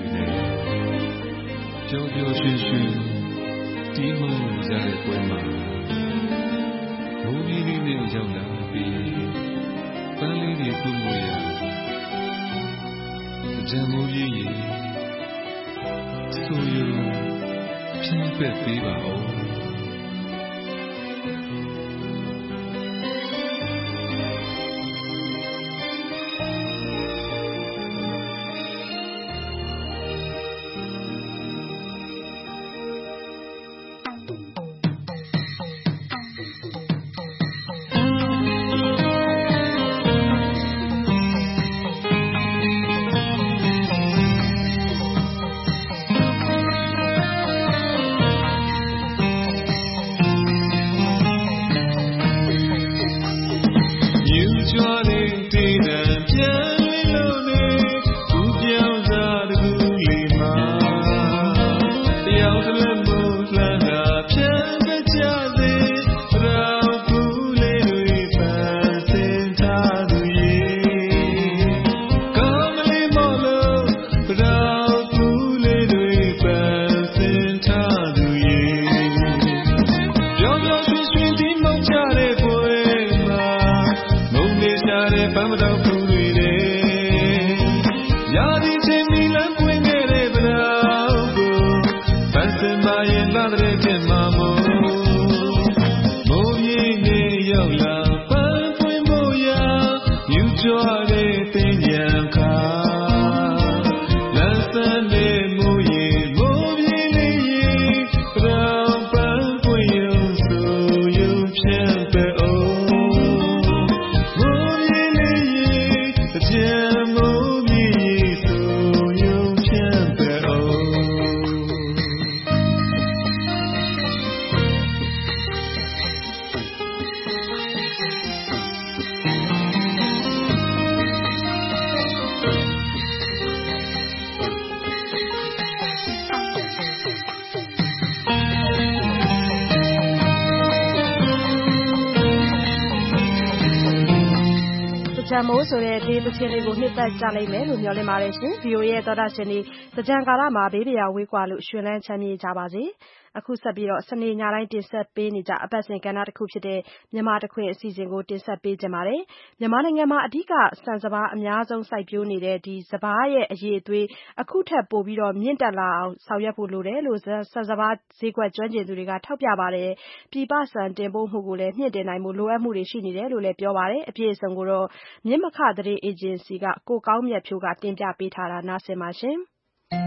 ပျော်ပျော်ရွှင်ရွှင်ဒီမိုးကြတဲ့ပွဲမှာမိုးကြီးလေးနဲ့ရောက်လာပြီးပန်းလေးတွေပွင့်ပွင့်ရသင်္ကြန်မိုးကြီးရေဆိုရဖြင်းပက်ပေးပါဦးပန်းမတော်ဖူးတွေံမိုးဆိုတဲ့ဒီသချင်းလေးကိုနှစ်သက်ကြလိမ့်မယ်လို့မျှော်လင့်ပါတယ်ရှင်။ ဗီအိုအေရဲ့သောတာရှင်တွေသကြံကာလမှာဘေးပရာဝေးကွာလို့ရွှင်လန်းချမ်းမြေ့ကြပါစေ။အခုဆက်ပြီးတော့စနေညတိုင်းတင်ဆက်ပေးနေကြအပတ်စဉ်ကဏ္ဍတစ်ခုဖြစ်တဲ့မြန်မာတခွင်အစီအစဉ်ကိုတင်ဆက်ပေးကြပါမယ်။မြန်မာနိုင်ငံမှာအဓိကစံစပါးအများဆုံးစိုက်ပျိုးနေတဲ့ဒီစပါးရဲ့အရေးအသွေးအခုထက်ပိုပြီးတော့မြင့်တက်လာအောင်ဆောင်ရွက်ဖို့လိုတယ်လို့စံစပါးဈေးကွက်ကျွမ်းကျင်သူတွေကထောက်ပြပါတယ်။ပြည်ပစံတင်ပို့မှုကိုလည်းမြင့်တင်နိုင်ဖို့လိုအပ်မှုတွေရှိနေတယ်လို့လည်းပြောပါတယ်။အပြည့်အစုံကိုတော့မြင့်မခသတင်းအေဂျင်စီကကိုကောင်းမြတ်ဖြိုးကတင်ပြပေးထားတာနားဆင်ပါရှင်။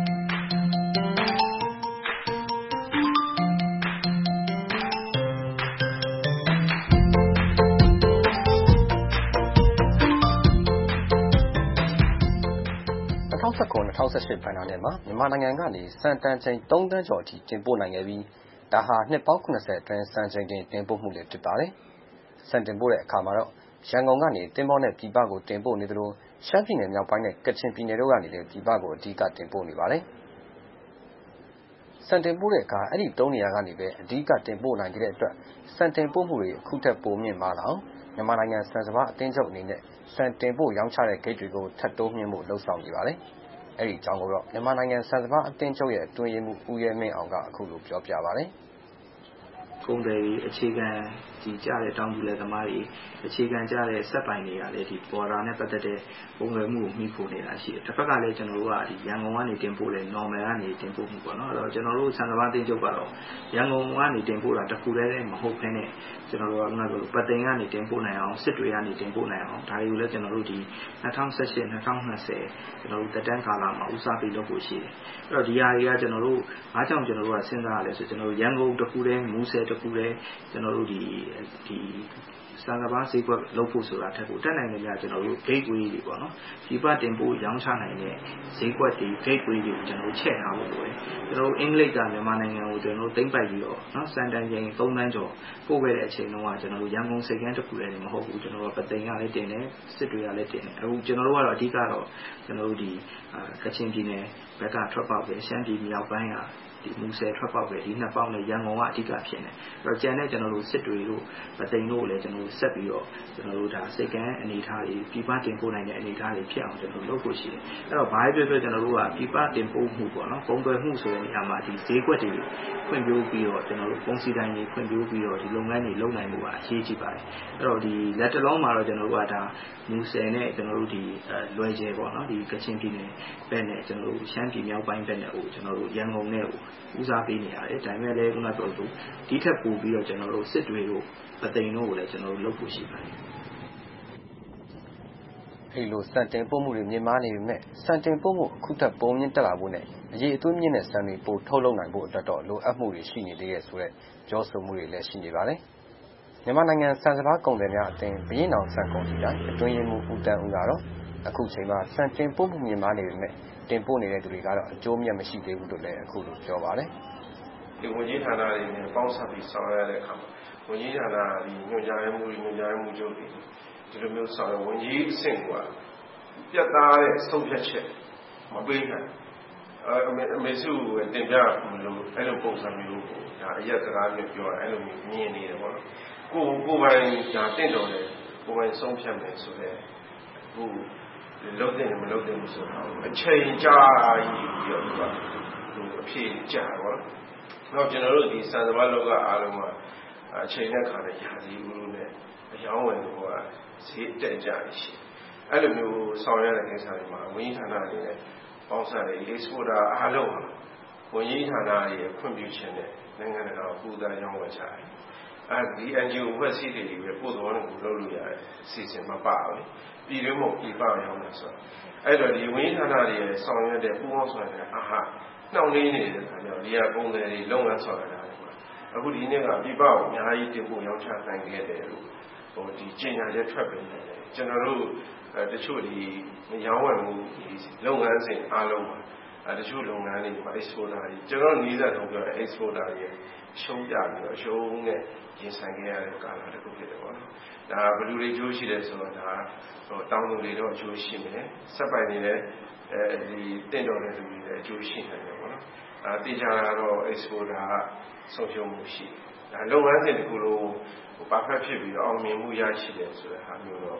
၂၀၁၇ ၂၀၁၈ ဘဏ္ဍာနှစ်မှာမြန်မာနိုင်ငံကနေစံတန်ချိန်သုံးသန်းကျော်အထိတင်ပို့နိုင်ခဲ့ပြီးဒါဟာနှစ်ပေါင်း၇၀အတွင်းစံချိန်တင်တင်ပို့မှုလည်းဖြစ်ပါတယ်။စံတင်ပို့တဲ့အခါမှာတော့ရန်ကုန်ကနေတင်ပေါနဲ့ပြည်ပကိုတင်ပို့နေသလိုရှမ်းပြည်နယ်မြောက်ပိုင်းနဲ့ကချင်ပြည်နယ်တို့ကနေလည်းပြည်ပကိုအဓိကတင်ပို့နေပါတယ်။စံတင်ပို့တဲ့အခါအဲ့ဒီသုံးနေရာကနေပဲအဓိကတင်ပို့နိုင်တဲ့အတွက်စံတင်ပို့မှုတွေအခုထက်ပိုမြင့်မာလာအောင်မြန်မာနိုင်ငံစံစပါးအသင်းချုပ်အနေနဲ့စံတင်ပို့ရောင်းချတဲ့ဂိတ်တွေကိုထပ်တိုးမြင့်ဖို့လှုံ့ဆော်နေပါတယ်။အဲ့ဒီအကြောင်းကိုတော့မြန်မာနိုင်ငံစံစပါးအသင်းချုပ်ရဲ့အတွင်းရေးမှူးဦးရဲမင်းအောင်ကအခုလိုပြောပြပါတယ်။ကုန်တယ်အခြေခံဒီကြတဲ့တောင်သူလယ်သမားတွေအခြေခံကြတဲ့စက်ပိုင်တွေကလည်းဒီ border နဲ့ပတ်သက်တဲ့ပုံစံမှုကိုမိဖို့နေတာရှိတယ်။တစ်ဖက်ကလည်းကျွန်တော်တို့ကဒီရန်ကုန်ကနေတင်ပို့လဲ normal ကနေတင်ပို့မှုပေါ့နော်။အဲ့တော့ကျွန်တော်တို့စံစပါးအသင်းချုပ်ကတော့ရန်ကုန်ကနေတင်ပို့တာတစ်ခုတည်းမဟုတ်ဘဲနဲ့ကျွန်တော်တို့ကဥပမာဆိုပတ်သိန်းကနေတင်ပို့နိုင်အောင်စစ်တွေကနေတင်ပို့နိုင်အောင်ဒါတွေကိုလည်းကျွန်တော်တို့ဒီ၂၀၁၈ ၂၀၂၀ကျွန်တော်တို့တက်တန်းကာလမှာဦးစားပေးလုပ်ဖို့ရှိတယ်။အဲ့တော့ဒီဟာတွေကကျွန်တော်တို့အားကြောင့်ကျွန်တော်တို့ကစဉ်းစားရလဲဆိုကျွန်တော်တို့ရန်ကုန်တစ်ခုတည်းမူဆယ်တစ်ခုတည်းကျွန်တော်တို့ဒီဒီစံစပါးဈေးကွက်လုပ်ဖို့ဆိုတာထက်ကိုတက်နိုင်တယ်များကျွန်တော်တို့ gateway တွေပေါ့နော်ဒီပတ်တင်ပို့ရောင်းချနိုင်တဲ့ဈေးကွက်တွေ gateway တွေကိုကျွန်တော်တို့ချက်ထားဖို့လိုတယ်ကျွန်တော်တို့အင်္ဂလိပ်ကမြန်မာနိုင်ငံကိုကျွန်တော်တို့သိမ့်ပိုက်ပြီးတော့နော်စံတန်ချိန်သုံးသန်းကျော်ပို့ခဲ့တဲ့အချိန်တုန်းကကျွန်တော်တို့ရန်ကုန်စိတ်ကမ်းတစ်ခုတည်းမဟုတ်ဘူးကျွန်တော်တို့ပသိမ်ကလည်းတင်တယ်စစ်တွေကလည်းတင်တယ်အခုကျွန်တော်တို့ကတော့အဓိကတော့ကျွန်တော်တို့ဒီကချင်ပြည်နယ်ဘက်ကထွက်ပေါက်ပဲရှမ်းပြည်မြောက်ပိုင်းကဒီမူဆယ်ထွက်ပေါက်ပဲဒီနှစ်ပေါက်နဲ့ရန်ကုန်ကအဓိကဖြစ်နေအဲ့တော့ကျန်တဲ့ကျွန်တော်တို့စစ်တွေတို့ပသိမ်တို့လည်းကျွန်တော်တို့ဆက်ပြီးတော့ကျွန်တော်တို့ဒါစိတ်ကမ်းအနေထားတွေပြည်ပတင်ပို့နိုင်တဲ့အနေထားတွေဖြစ်အောင်ကျွန်တော်တို့လုပ်ဖို့ရှိတယ်အဲ့တော့ဘာပဲပြောပြောကျွန်တော်တို့ကပြည်ပတင်ပို့မှုပေါ့နော်ပုံသွယ်မှုဆိုတဲ့နေရာမှာဒီဈေးကွက်တွေဖွံ့ဖြိုးပြီးတော့ကျွန်တော်တို့ပုံစံတိုင်းတွေဖွံ့ဖြိုးပြီးတော့ဒီလုပ်ငန်းတွေလုပ်နိုင်မှုကအရေးကြီးပါတယ်အဲ့တော့ဒီလက်တလုံးမှာတော့ကျွန်တော်တို့ကဒါမူဆယ်နဲ့ကျွန်တော်တို့ဒီလွယ်ကျဲပေါ့နော်ဒီကချင်ပြည်နယ်ဘက်နဲ့ကျွန်တော်တို့ရှမ်းပြည်မြောက်ပိုင်းဘက်နဲ့ဟိုကျွန်တော်တို့ရန်ကုန်နဲ့ဦးစားပေးနေရတယ်ဒါပေမဲ့လည်းခုနကပြောလို့ဒီထက်ပိုပြီးတော့ကျွန်တော်တို့စစ်တွေတို့ပသိမ်တို့ကိုလည်းကျွန်တော်တို့လုပ်ဖို့ရှိပါတယ်အဲ့လိုစံတင်ပို့မှုတွေမြင့်မားနေပြီမဲ့စံတင်ပို့မှုအခုထပ်ပုံမြင့်တက်လာဖို့နဲ့အရေးအသွေးမြင့်တဲ့စံတွေပိုထုတ်လုပ်နိုင်ဖို့အတွက်တော့လိုအပ်မှုတွေရှိနေသေးရဲ့ဆိုတော့ပြောဆိုမှုတွေလည်းရှိနေပါတယ်မြန်မာနိုင်ငံစံစပါးကုန်တယ်များအသင်းဘရင်အောင်စံကုန်စီတိုင်းအတွင်းရေးမှူးဦးတန်းဦးကတော့အခုချိန်မှာစံတင်ပို့မှုမြင့်မားနေပြီမဲ့တင်ပို့နေတဲ့သူတွေကတော့အကျိုးမြတ်မရှိသေးဘူးလို့လည်းအခုလိုပြောပါတယ်ဒီဝန်ကြီးဌာနတွေနဲ့ပေါင်းစပ်ပြီးဆောင်ရွက်တဲ့အခါမှာဝန်ကြီးဌာနဒီညွှန်ကြားရေးမှူးညွှန်ကြားရေးမှူးချုပ်တွေဒီလိုမျိုးဆောင်ရွက်ဝန်ကြီးအဆင့်ကပြတ်သားတဲ့ဆုံးဖြတ်ချက်မပေးနိုင်အမေအမေစုကိုတင်ပြမလို့အဲ့လိုပုံစံမျိုးကိုဒါအရက်စကားမျိုးပြောတာအဲ့လိုမျိုးမြင်နေတယ်ပေါ့နော်ကိုကိုပိုင်ဒါတင့်တော်တယ်ကိုပိုင်ဆုံးဖြတ်မယ်ဆိုတဲ့အခုလုံးတဲ့မလုံးတဲ့မှုဆိုတာအချိန်ကြာကြီးပြီးတော့သူကသူအဖြစ်ကြာတော့တော့ကျွန်တော်တို့ဒီစံစပါးလောကအားလုံးမှာအချိန်နဲ့ခါနဲ့ရာသီဥတုနဲ့အယောင်းဝယ်လို့ကဈေးတက်ကြရရှိအဲ့လိုမျိုးဆောင်ရွက်တဲ့ကိစ္စတွေမှာဝင်းဌာနတွေနဲ့ပေါင်းစပ်တဲ့ exporter အားလုံးဟာဝန်ကြီးဌာနရဲ့ခွင့်ပြုချက်နဲ့နိုင်ငံတကာပူဇော်ရောင်းဝယ်ကြတယ်အဲဒီ N G O ဘက်စီးတွေပဲပို့တော်နဲ့ကိုလုပ်လို့ရတယ်စီစဉ်မပါဘူးပြည်တွင်းမှာပြည်ပရောင်းတယ်ဆိုတော့အဲ့တော့ဒီဝန်ကြီးဌာနတွေရဲ့ဆောင်ရွက်တဲ့ပူးပေါင်းဆောင်ရွက်တဲ့အာဟာနှောင့်နှေးနေတဲ့အခါကျတော့ဒီကပုံစံတွေလုပ်ငန်းဆောင်ရွက်တာတွေမှာအခုဒီနေ့ကပြည်ပကိုအများကြီးတင်ပို့ရောင်းချနိုင်ခဲ့တယ်လို့ဟိုဒီကျညာချက်ထွက်ပြီးနေတယ်ကျွန်တော်တို့တချို့ဒီရောင်းဝယ်မှုဒီလုပ်ငန်းစဉ်အားလုံးမှာအဲတချို့လုပ်ငန်းတွေမှာ exporter တွေကျွန်တော်နီးစပ်ဆုံးပြော exporter တွေရှုံးပြပြီးတော့ရှုံးနဲ့ရင်ဆိုင်ခဲ့ရတဲ့ကာလတစ်ခုဖြစ်တယ်ပေါ့နော်ဒါဘယ်လိုတွေကျိုးရှိတယ်ဆိုတော့ဒါဟိုတောင်းသူတွေတော့အကျိုးရှိမယ်စက်ပိုင်တွေလည်းအဲဒီတင့်တော်တဲ့လူတွေလည်းအကျိုးရှိနိုင်တယ်ပေါ့နော်အဲတေချာတော့ exporter ကဆုံးရှုံးမှုရှိတယ်ဒါလုပ်ငန်းစဉ်တစ်ခုလုံး perfect ဖြစ်ပြီးတော့အောင်မြင်မှုရရှိတယ်ဆိုတဲ့ဟာမျိုးတော့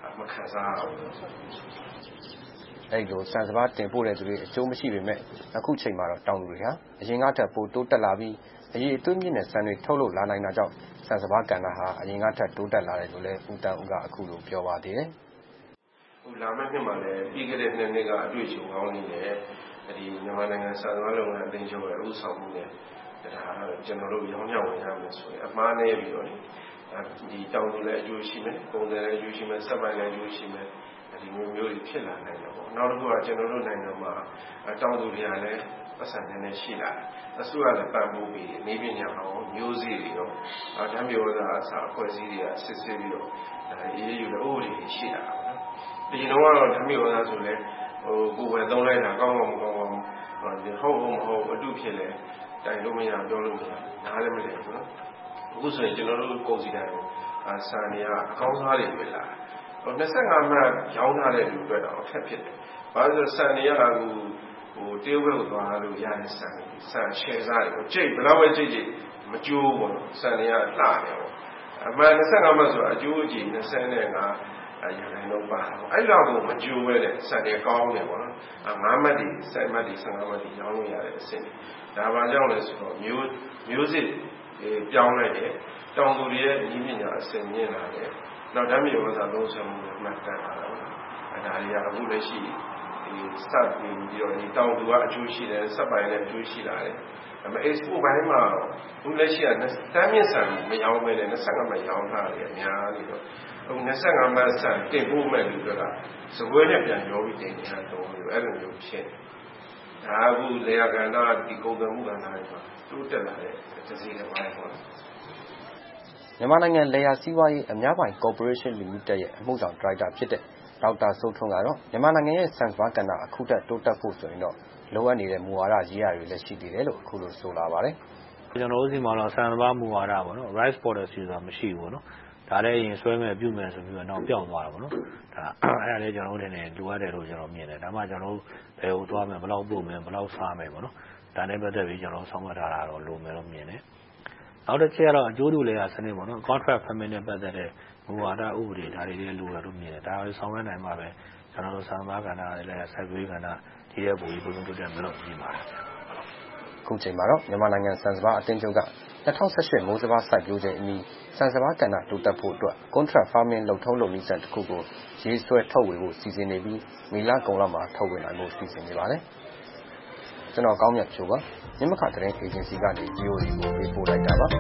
မခံစားရဘူးအဲ့လိုဆန်စပါးတင်ပို့တဲ့သူတွေအကျိုးမရှိပေမဲ့အခုချိန်မှာတော့တောင်သူတွေဟာအရင်ကထက်ပိုတိုးတက်လာပြီးအရေးအသွေးမြင့်တဲ့ဆန်တွေထုတ်လုပ်လာနိုင်တာကြောင့်ဆန်စပါးကဏ္ဍဟာအရင်ကထက်တိုးတက်လာတယ်လို့လည်းဦးတန်းဦးကအခုလိုပြောပါသေးတယ်။ဟိုလာမယ့်နှစ်မှာလည်းပြီးခဲ့တဲ့နှစ်နှစ်ကအတွေ့အကြုံကောင်းနေတယ်ဒီမြန်မာနိုင်ငံဆန်စပါးလုပ်ငန်းအသင်းချုပ်ရဲ့ဥဆောင်မှုနဲ့ဒါကျွန်တော်တို့ရောင်းချဝင်ရမယ်ဆိုရင်အမှားနည်းပြီးတော့ဒီတောင်သူလည်းအကျိုးရှိမယ်ပုံစံလည်းအကျိုးရှိမယ်စက်ပိုင်းလည်းအကျိုးရှိမယ်ဒီမျိုးမျိုးတွေဖြစ်လာနိုင်တယ်ပေါ့နောက်တစ်ခုကကျွန်တော်တို့နိုင်ငံမှာတောင်သူတွေကလည်းပတ်စံနေနေရှိလာအစိုးရလည်းပံ့ပိုးပြီးနေပညာအောင်မျိုးစေ့တွေရောဓာတ်မျိုးသားအစားအဖွဲ့အစည်းတွေကစစ်ဆေးပြီးတော့အေးအေးယူတဲ့ဥပဒေတွေရှိလာတာပေါ့ဒီတော့ကတော့ဓာတ်မျိုးသားဆိုလည်းဟိုကိုယ်ပဲသုံးလိုက်တာကောင်းကောင်းမကောင်းကောင်းဟုတ်ဟုတ်မဟုတ်အတုဖြစ်လဲတိုင်လို့မရပြောလို့မရနားလည်းမလည်ဘူးနော်အခုဆိုရင်ကျွန်တော်တို့ကုန်စည်တိုင်းဆန်တွေကအကောင်းစားတွေပဲလာဟိုနှစ်ဆယ့်ငါမှတ်ရောင်းထားတဲ့လူတွေတော့အခက်ဖြစ်တယ်ဘာလို့လဲဆန်တွေကအခုဟိုတေးဝဲကိုသွားလို့ရတဲ့ဆန်တွေဆန်ရှယ်စားတွေကိုကြိတ်ဘယ်တော့ပဲကြိတ်ကြိတ်မကျိုးဘူးနော်ဆန်တွေကလှတယ်ပေါ့အမှန်နှစ်ဆယ့်ငါမှတ်ဆိုအကျိုးအကြည့်နှစ်ဆယ့်နဲ့ငါရနိုင်တော့ပါအဲ့လောက်ကိုမကျိုးပဲတဲ့ဆန်တွေကောင်းတယ်ပေါ့နော်ငါးမှတ်တွေဆယ်မှတ်တွေဆယ်ငါးမှတ်တွေရောင်းလို့ရတဲ့အဆင့်ဒါပါကြောင့်လဲဆိုတော့မျိုးမျိုးစစ်ပြောင်းလိုက်တယ်တောင်သူတွေရဲ့ညီပညာအဆင့်မြင့်လာတယ်နောက်ဓာတ်မြေဝါစာလုံးဆောင်မှုမှတ်တမ်းလာတော့အဲဒါတွေကအခုလက်ရှိဒီစပ်ပြီးတော့ဒီတောင်သူကအကျိုးရှိတယ်စက်ပိုင်းလည်းအကျိုးရှိလာတယ်ဒါပေမဲ့ export ဘိုင်းမှာတော့အခုလက်ရှိကတမ်းမြင့်ဆန်မရောင်းမဲနဲ့နှစ်ဆယ့်ငါးမှတ်ရောင်းထားတယ်အများကြီးတော့အခုနှစ်ဆယ့်ငါးမှတ်ဆန်တင်ပို့မဲ့လူတွေကစပွဲနဲ့ပြန်ရောပြီးတင်နေတာတော့အဲ့လိုမျိုးဖြစ်ဒါအခုလေယာကဏ္ဍဒီကုန်သွယ်မှုကဏ္ဍတွေမှာတိုးတက်လာတဲ့တစ်စီးတစ်ပိုင်းပေါ့မြန်မာနိုင်ငံလေယာစီးပွားရေးအများပိုင်ကော်ပိုရေးရှင်းလီမိတက်ရဲ့အမှုဆောင်ဒါရိုက်တာဖြစ်တဲ့ဒေါက်တာစိုးထွန်းကတော့မြန်မာနိုင်ငံရဲ့ဆန်စပါးကဏ္ဍအခုတက်တိုးတက်ဖို့ဆိုရင်တော့လိုအပ်နေတဲ့မူဝါဒရေးရာတွေလည်းရှိသေးတယ်လို့အခုလိုဆိုလာပါတယ်ကျွန်တော်တို့စီမှာတော့ဆန်စပါးမူဝါဒပေါ့နော် rice policy ဆိုတာမရှိဘူးပေါ့နော်ဒါလည်းရင်ဆွဲမဲ့ပြုမဲ့ဆိုပြီးတော့နောက်ပြောင်းသွားတာပေါ့နော်ဒါအဲ့ဒါလည်းကျွန်တော်တို့လည်းလိုအပ်တယ်လို့ကျွန်တော်မြင်တယ်ဒါမှကျွန်တော်တို့ဘယ်ဟိုသွားမယ်ဘယ်လောက်ပို့မယ်ဘယ်လောက်စားမယ်ပေါ့နော်ဒါနဲ့ပတ်သက်ပြီးကျွန်တော်ဆောင်းမထားတာတော့လိုမယ်လို့မြင်တယ်နောက်တစ်ချက်ကတော့အကျိုးတူလေယာစနစ်ပေါ့နော် contract farming နဲ့ပတ်သက်တဲ့မူဝါဒဥပဒေဒါတွေလည်းလိုတယ်လို့မြင်တယ်ဒါကိုဆောင်ရွက်နိုင်မှာပဲကျွန်တော်တို့ဆန်စပါးကဏ္ဍလည်းစိုက်ပျိုးရေးကဏ္ဍဒီရဲ့ပုံကြီးပုံတိုးတက်မလို့မြင်ပါတယ်ခုချိန်မှာတော့မြန်မာနိုင်ငံဆန်စပါးအသင်းချုပ်က၂၀၁၈မိုးစပါးစိုက်ပျိုးခြင်းအမီဆန်စပါးကဏ္ဍတိုးတက်ဖို့အတွက် contract farming လုပ်ထုံးလုပ်နည်းစံတစ်ခုကိုရေးဆွဲထုတ်ဝေဖို့စီစဉ်နေပြီးမေလကုန်လောက်မှာထုတ်ဝေနိုင်ဖို့စီစဉ်နေပါတယ်ကျွန်တော်ကောင်းမြတ်ဖြိုပါမြမခသတင်းအေဂျင်စီကနေ ဗီအိုအေ ကိုပေးပို့လိုက်တာပါ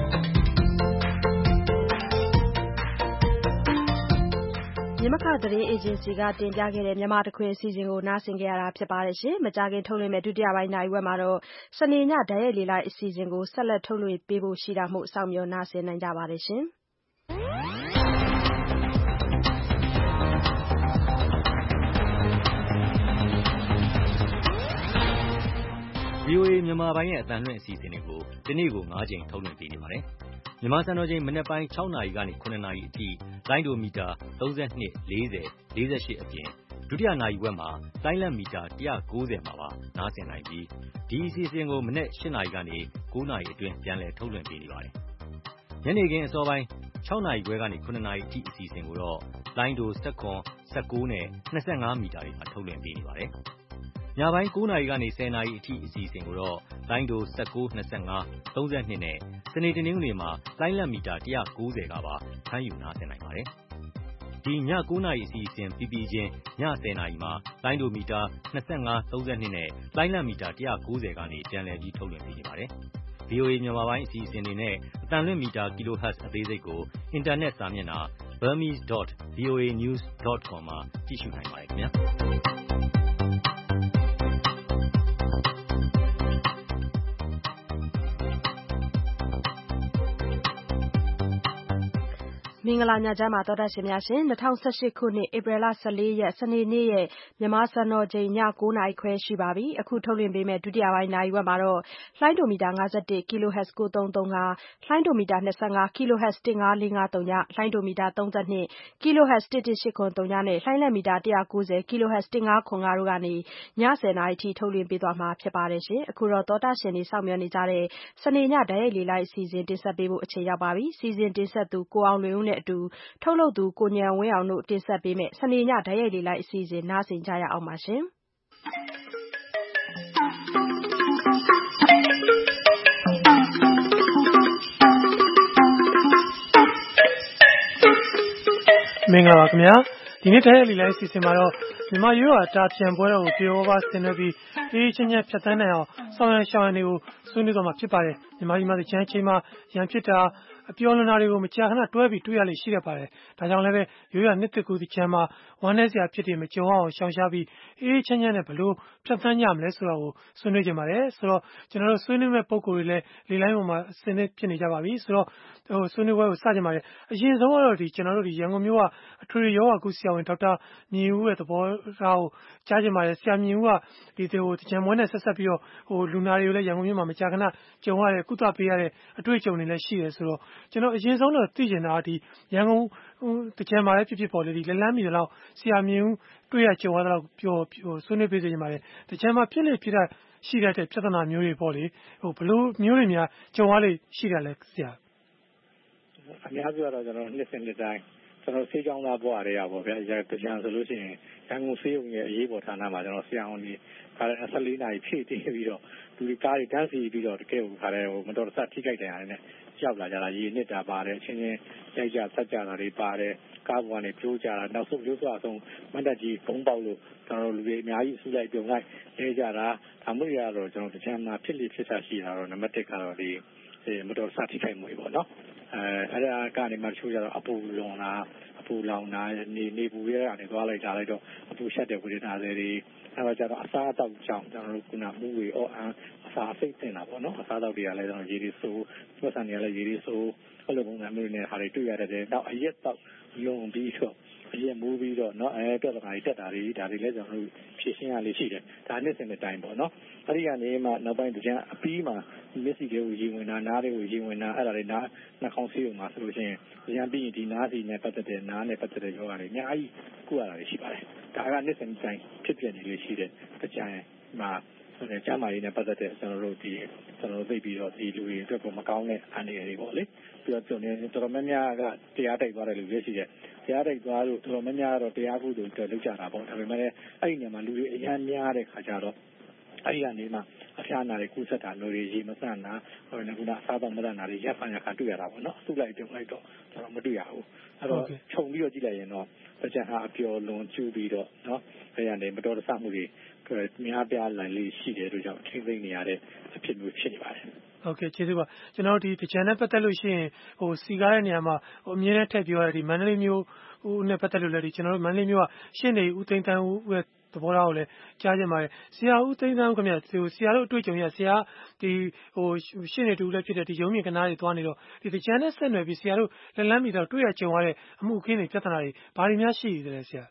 မြမခသတင်းအေဂျင်စီကတင်ပြခဲ့တဲ့မြန်မာတခွင်အစီအစဉ်ကိုနားဆင်ကြရတာဖြစ်ပါတယ်ရှင်။မကြာခင်ထုတ်လွှင့်မယ့်ဒုတိယပိုင်းနိုင်ဝက်မှာတော့စနေညဓာတ်ရိုက်လေလိုက်အစီအစဉ်ကိုဆက်လက်ထုတ်လွှင့်ပေးဖို့ရှိတာမို့စောင့်မျှော်နားဆင်နိုင်ကြပါတယ်ရှင်။ဗီအိုအေမြန်မာပိုင်းရဲ့အသံလွှင့်အစီအစဉ်တွေကိုဒီနေ့ကို၅ချိန်ထုတ်လွှင့်ပေးနေပါတယ်။မြန်မာစံတော်ချိန်မနက်ပိုင်း၆နာရီကနေ၇နာရီအထိလိုင်းဒိုမီတာ၃၂ ၄၀ ၄၈အပြင်ဒုတိယနာရီဝက်မှာလိုင်းလံမီတာ၁၉၀မှာပါနားဆင်နိုင်ပြီးဒီအစီအစဉ်ကိုမနက်၈နာရီကနေ၉နာရီအတွင်းပြန်လည်ထုတ်လွှင့်ပေးနေပါတယ်။ညနေခင်းအစောပိုင်း၆နာရီခွဲကနေ၇နာရီအထိအစီအစဉ်ကိုတော့လိုင်းဒို၁၇ ၁၉နဲ့၂၅မီတာတွေမှာထုတ်လွှင့်ပေးနေပါတယ်။ညပိုင်း၉နာရီကနေ၁၀နာရီအထိအစီအစဉ်ကိုတော့လိုင်းဒို၁၉ ၂၅ ၃၂နဲ့စနေတနင်္ဂနွေမှာလိုင်းလံမီတာ၁၉၀ကပါဖမ်းယူနားဆင်နိုင်ပါတယ်။ဒီည၉နာရီအစီအစဉ်ပြီးပြီးချင်းည၁၀နာရီမှာလိုင်းဒိုမီတာ၂၅ ၃၂နဲ့လိုင်းလံမီတာ၁၉၀ကနေပြန်လည်ပြီးထုတ်လွှင့်ပေးနေပါတယ်။ ဗီအိုအေမြန်မာပိုင်းအစီအစဉ်တွေနဲ့အသံလွှင့်မီတာ kilohertz အသေးစိတ်ကိုအင်တာနက်စာမျက်နှာ burmese dot v o a news dot com မှာကြည့်ရှုနိုင်ပါတယ်ခင်ဗျာ။မင်္ဂလာညချမ်းပါသောတာရှင်များရှင်၂၀၁၈ခုနှစ်ဧပြီလ၁၄ရက်စနေနေ့ရဲ့မြန်မာစံတော်ချိန်ည၉နာရီခွဲရှိပါပြီ။အခုထုတ်လွှင့်ပေးမယ့်ဒုတိယပိုင်းနိုင်ဝက်မှာတော့လိုင်းဒိုမီတာ၅၁ kilohertz ၉၃၃၅လိုင်းဒိုမီတာ၂၅ kilohertz ၁၅၄၅၃လိုင်းဒိုမီတာ၃၂ kilohertz ၁၁၈၇၃နဲ့လိုင်းလံမီတာ၁၉၀ kilohertz ၁၅၇၅တို့ကနေည၁၀နာရီထိထုတ်လွှင့်ပေးသွားမှာဖြစ်ပါတယ်ရှင်။အခုတော့သောတာရှင်တွေစောင့်မျှော်နေကြတဲ့စနေညဓာတ်ရိုက်လေလိုက်အစီအစဉ်တင်ဆက်ပေးဖို့အချိန်ရောက်ပါပြီ။စီစဉ်တင်ဆက်သူကိုအောင်လွင်ဦးနဲ့နဲ့အတူထုတ်လုပ်သူကိုဉာဏ်ဝင်းအောင်တို့တင်ဆက်ပေးမယ့်စနေညဓာတ်ရိုက်လေလိုက်အစီအစဉ်နားဆင်ကြရအောင်ပါရှင်။မင်္ဂလာပါခင်ဗျာဒီနေ့တိုင်းလီလိုင်းစီစဉ်မှာတော့မြန်မာရိုးရာတာပြန်ပွဲတော်ကိုပြေဝပါဆင်နွှဲပြီးအေးချင်းချင်းဖြတ်သန်းနိုင်အောင်ဆောင်ရန်ရှောင်းရန်တွေကိုဆွေးနွေးတော့မှာဖြစ်ပါတယ်မြန်မာပြည်မှာတချမ်းချင်းမှာရန်ဖြစ်တာအပြောလွန်တာတွေကိုမကြာခဏတွဲပြီးတွေ့ရလိမ့်ရှိရပါတယ်ဒါကြောင့်လည်းပဲရိုးရာနှစ်သက်ကူဒီချမ်းမှာဝမ်းနည်းစရာဖြစ်တယ်မကြုံအောင်ရှောင်ရှားပြီးအေးချင်းချင်းနဲ့ဘလို့ဖြတ်သန်းကြမလဲဆိုတာကိုဆွေးနွေးကြပါတယ်ဆိုတော့ကျွန်တော်တို့ဆွေးနွေးမဲ့ပုံကိုယ်တွေလည်းလီလိုင်းပေါ်မှာအစင်းနဲ့ဖြစ်နေကြပါပြီဆိုတော့ဟိုဆွေးနွေးပွဲကိုစကြပါတယ်အရင်ဆုံးကတော့ဒီကျွန်တော်တို့ဒီရန်ကုန်မြို့ကအထွေထွေရောဂါကုဆရာဝန်ဒေါက်တာမြင့်ဦးရဲ့သဘောထားကိုကြားကြပါတယ်ဆရာမြင့်ဦးကဒီဟိုကြံမွေးနဲ့ဆက်ဆက်ပြီးတော့ဟိုလူနာတွေကိုလည်းရန်ကုန်မြို့မှာမကြာခဏကြုံရတဲ့ကုသပေးရတဲ့အတွေ့အကြုံတွေလည်းရှိတယ်ဆိုတော့ကျွန်တော်အရင်ဆုံးတော့သိချင်တာဒီရန်ကုန်ဟိုကြံမှာလည်းဖြစ်ဖြစ်ပေါ်လေဒီလက်လန်းမီတော့ဆရာမြင့်ဦးတွေ့ရကြုံရတော့ပြောဆွေးနွေးပေးစေချင်ပါတယ်ကြံမှာဖြစ်လေဖြစ်တဲ့ရှိတဲ့ပြဿနာမျိုးတွေပေါ့လေဟိုဘလို့မျိုးတွေများကြုံရလေရှိတယ်လဲဆရာအများစုကတော့ကျွန်တော်နှစ်စဉ်နှစ်တိုင်းကျွန်တော်ဆေးကြောင်းသားဘွားတွေရပါဗျာ။ကြံဆိုလို့ရှိရင်ရန်ကုန်ဆေးရုံရဲ့အရေးပေါ်ဌာနမှာကျွန်တော်ဆရာဝန်ကြီးခါတဲ့十四နာရီဖြည့်တင်းပြီးတော့လူတွေကားတွေတန်းစီပြီးတော့တကယ်ကိုခါတဲ့ဟိုမတော်တဆထိခိုက်တယ်ရတယ်နဲ့ကြောက်လာကြတာရေနစ်တာပါတယ်အချင်းချင်းရိုက်ကြဆက်ကြတာတွေပါတယ်ကားပေါ်ကနေပြိုးကြတာနောက်ဆုံးပြိုးသွားဆုံးမတ်တက်ကြီးဘုံပေါက်လို့ကျွန်တော်လူတွေအများကြီးဆူလိုက်ပြုံလိုက်လဲကြတာဒါမှမဟုတ်ရတော့ကျွန်တော်တချမ်းမှာဖြစ်လိဖြစ်ချရှိတာတော့နံပါတ်တစ်ကတော့ဒီမတော်တဆထိခိုက်မှုတွေပေါ့နော်အဲအဲ့ဒါကနေမှချိုးကြတော့အပူလွန်လာအပူလောင်တာနေနေပူရဲကနေသွားလိုက်တာလိုက်တော့အပူရှက်တဲ့ဝေဒနာတွေအဲ့တော့ကျတော့အစားအသောက်ကြောင့်ကျွန်တော်တို့ခုနမှုတွေအော်အန်အစာစိတ်တင်တာပေါ့နော်အစားအသောက်တွေကလည်းကျွန်တော်ရေတွေစိုးပတ်စံတွေကလည်းရေတွေစိုးအဲ့လိုပုံစံမျိုးနဲ့ဟာတွေတွေ့ရတယ်တော့အရက်တော့လွန်ပြီးတော့အရက်မိုးပြီးတော့เนาะအဲပြဿနာတွေတက်တာတွေဒါတွေလည်းကျွန်တော်တို့ဖြည့်ရှင်းရလေးရှိတယ်ဒါနှစ်စဉ်တစ်တိုင်းပေါ့เนาะအဲ့ဒီကနေမှနောက်ပိုင်းကြံအပီးမှာမျက်စိတွေကိုရေဝင်တာနားတွေကိုရေဝင်တာအဲ့ဒါတွေနားနှာခေါင်းဆေးုံမှာဆိုလို့ရှိရင်ကြံပြီးရင်ဒီနားစီနဲ့ပတ်သက်တဲ့နားနဲ့ပတ်သက်တဲ့ယောဂတွေအများကြီးကုရတာတွေရှိပါတယ်ဒါကနှစ်စဉ်တစ်တိုင်းဖြစ်ပြနေလို့ရှိတဲ့ကြံမှာဆိုတဲ့ကျမ်းမာရေးနဲ့ပတ်သက်တဲ့ကျွန်တော်တို့ဒီကျွန်တော်တို့သိပြီးတော့ဒီလူတွေအတွက်ကိုမကောင်းတဲ့အန္တရာယ်တွေပေါ့လေပြီးတော့ကျွန်တော်တော်တော်များများကတရားတိုက်သွားတယ်လို့ပြောရှိတယ်တရားတိုက်သွားလို့တော်တော်များများတော့တရားကုသိုလ်တွေလုပ်ကြတာပေါ့ဒါပေမဲ့အဲ့ဒီနေရာမှာလူတွေအများများတဲ့ခါကျတော့အဲ့ဒီကနေမှအဖျားနာတွေကုသတာမျိုးတွေရေမဆန့်တာဟိုလည်းကအစားတော့မရနာတွေရပ်ဖန်ရခါတွေ့ရတာပေါ့နော်သူ့လိုက်ပြုံလိုက်တော့ကျွန်တော်မတွေ့ရဘူးအဲ့တော့ခြုံပြီးတော့ကြည့်လိုက်ရင်တော့ကြံဟာအပျော်လွန်ကျူးပြီးတော့နော်အဲ့ရနေမတော်တဆမှုတွေများပြားလာလေးရှိတယ်လို့ကြောင့်ထိမ့်သိမ့်နေရတဲ့အဖြစ်မျိုးဖြစ်နေပါတယ်ဟုတ်ကဲ့ကျေးဇူးပါကျွန်တော်ဒီတကြံနဲ့ပတ်သက်လို့ရှိရင်ဟိုစီကားတဲ့နေရာမှာဟိုအမြဲတမ်းထည့်ပြောရတဲ့ဒီမန္တလေးမျိုးဟိုနဲ့ပတ်သက်လို့လည်းဒီကျွန်တော်တို့မန္တလေးမျိုးကရှင်းနေဦးသိန်းတန်းဦးရဲ့သဘောထားကိုလည်းကြားကြပါတယ်ဆရာဦးသိန်းတန်းဦးခင်ဗျဟိုဆရာတို့အတွေ့အကြုံရဆရာဒီဟိုရှင်းနေတူလည်းဖြစ်တဲ့ဒီရုံးမြင့်ကနားတွေသွားနေတော့ဒီတကြံနဲ့ဆက်နွယ်ပြီးဆရာတို့လက်လန်းမီတော့တွေ့ရကြုံရတဲ့အမှုအခင်းတွေပြဿနာတွေဘာတွေများရှိနေတယ်ဆရာ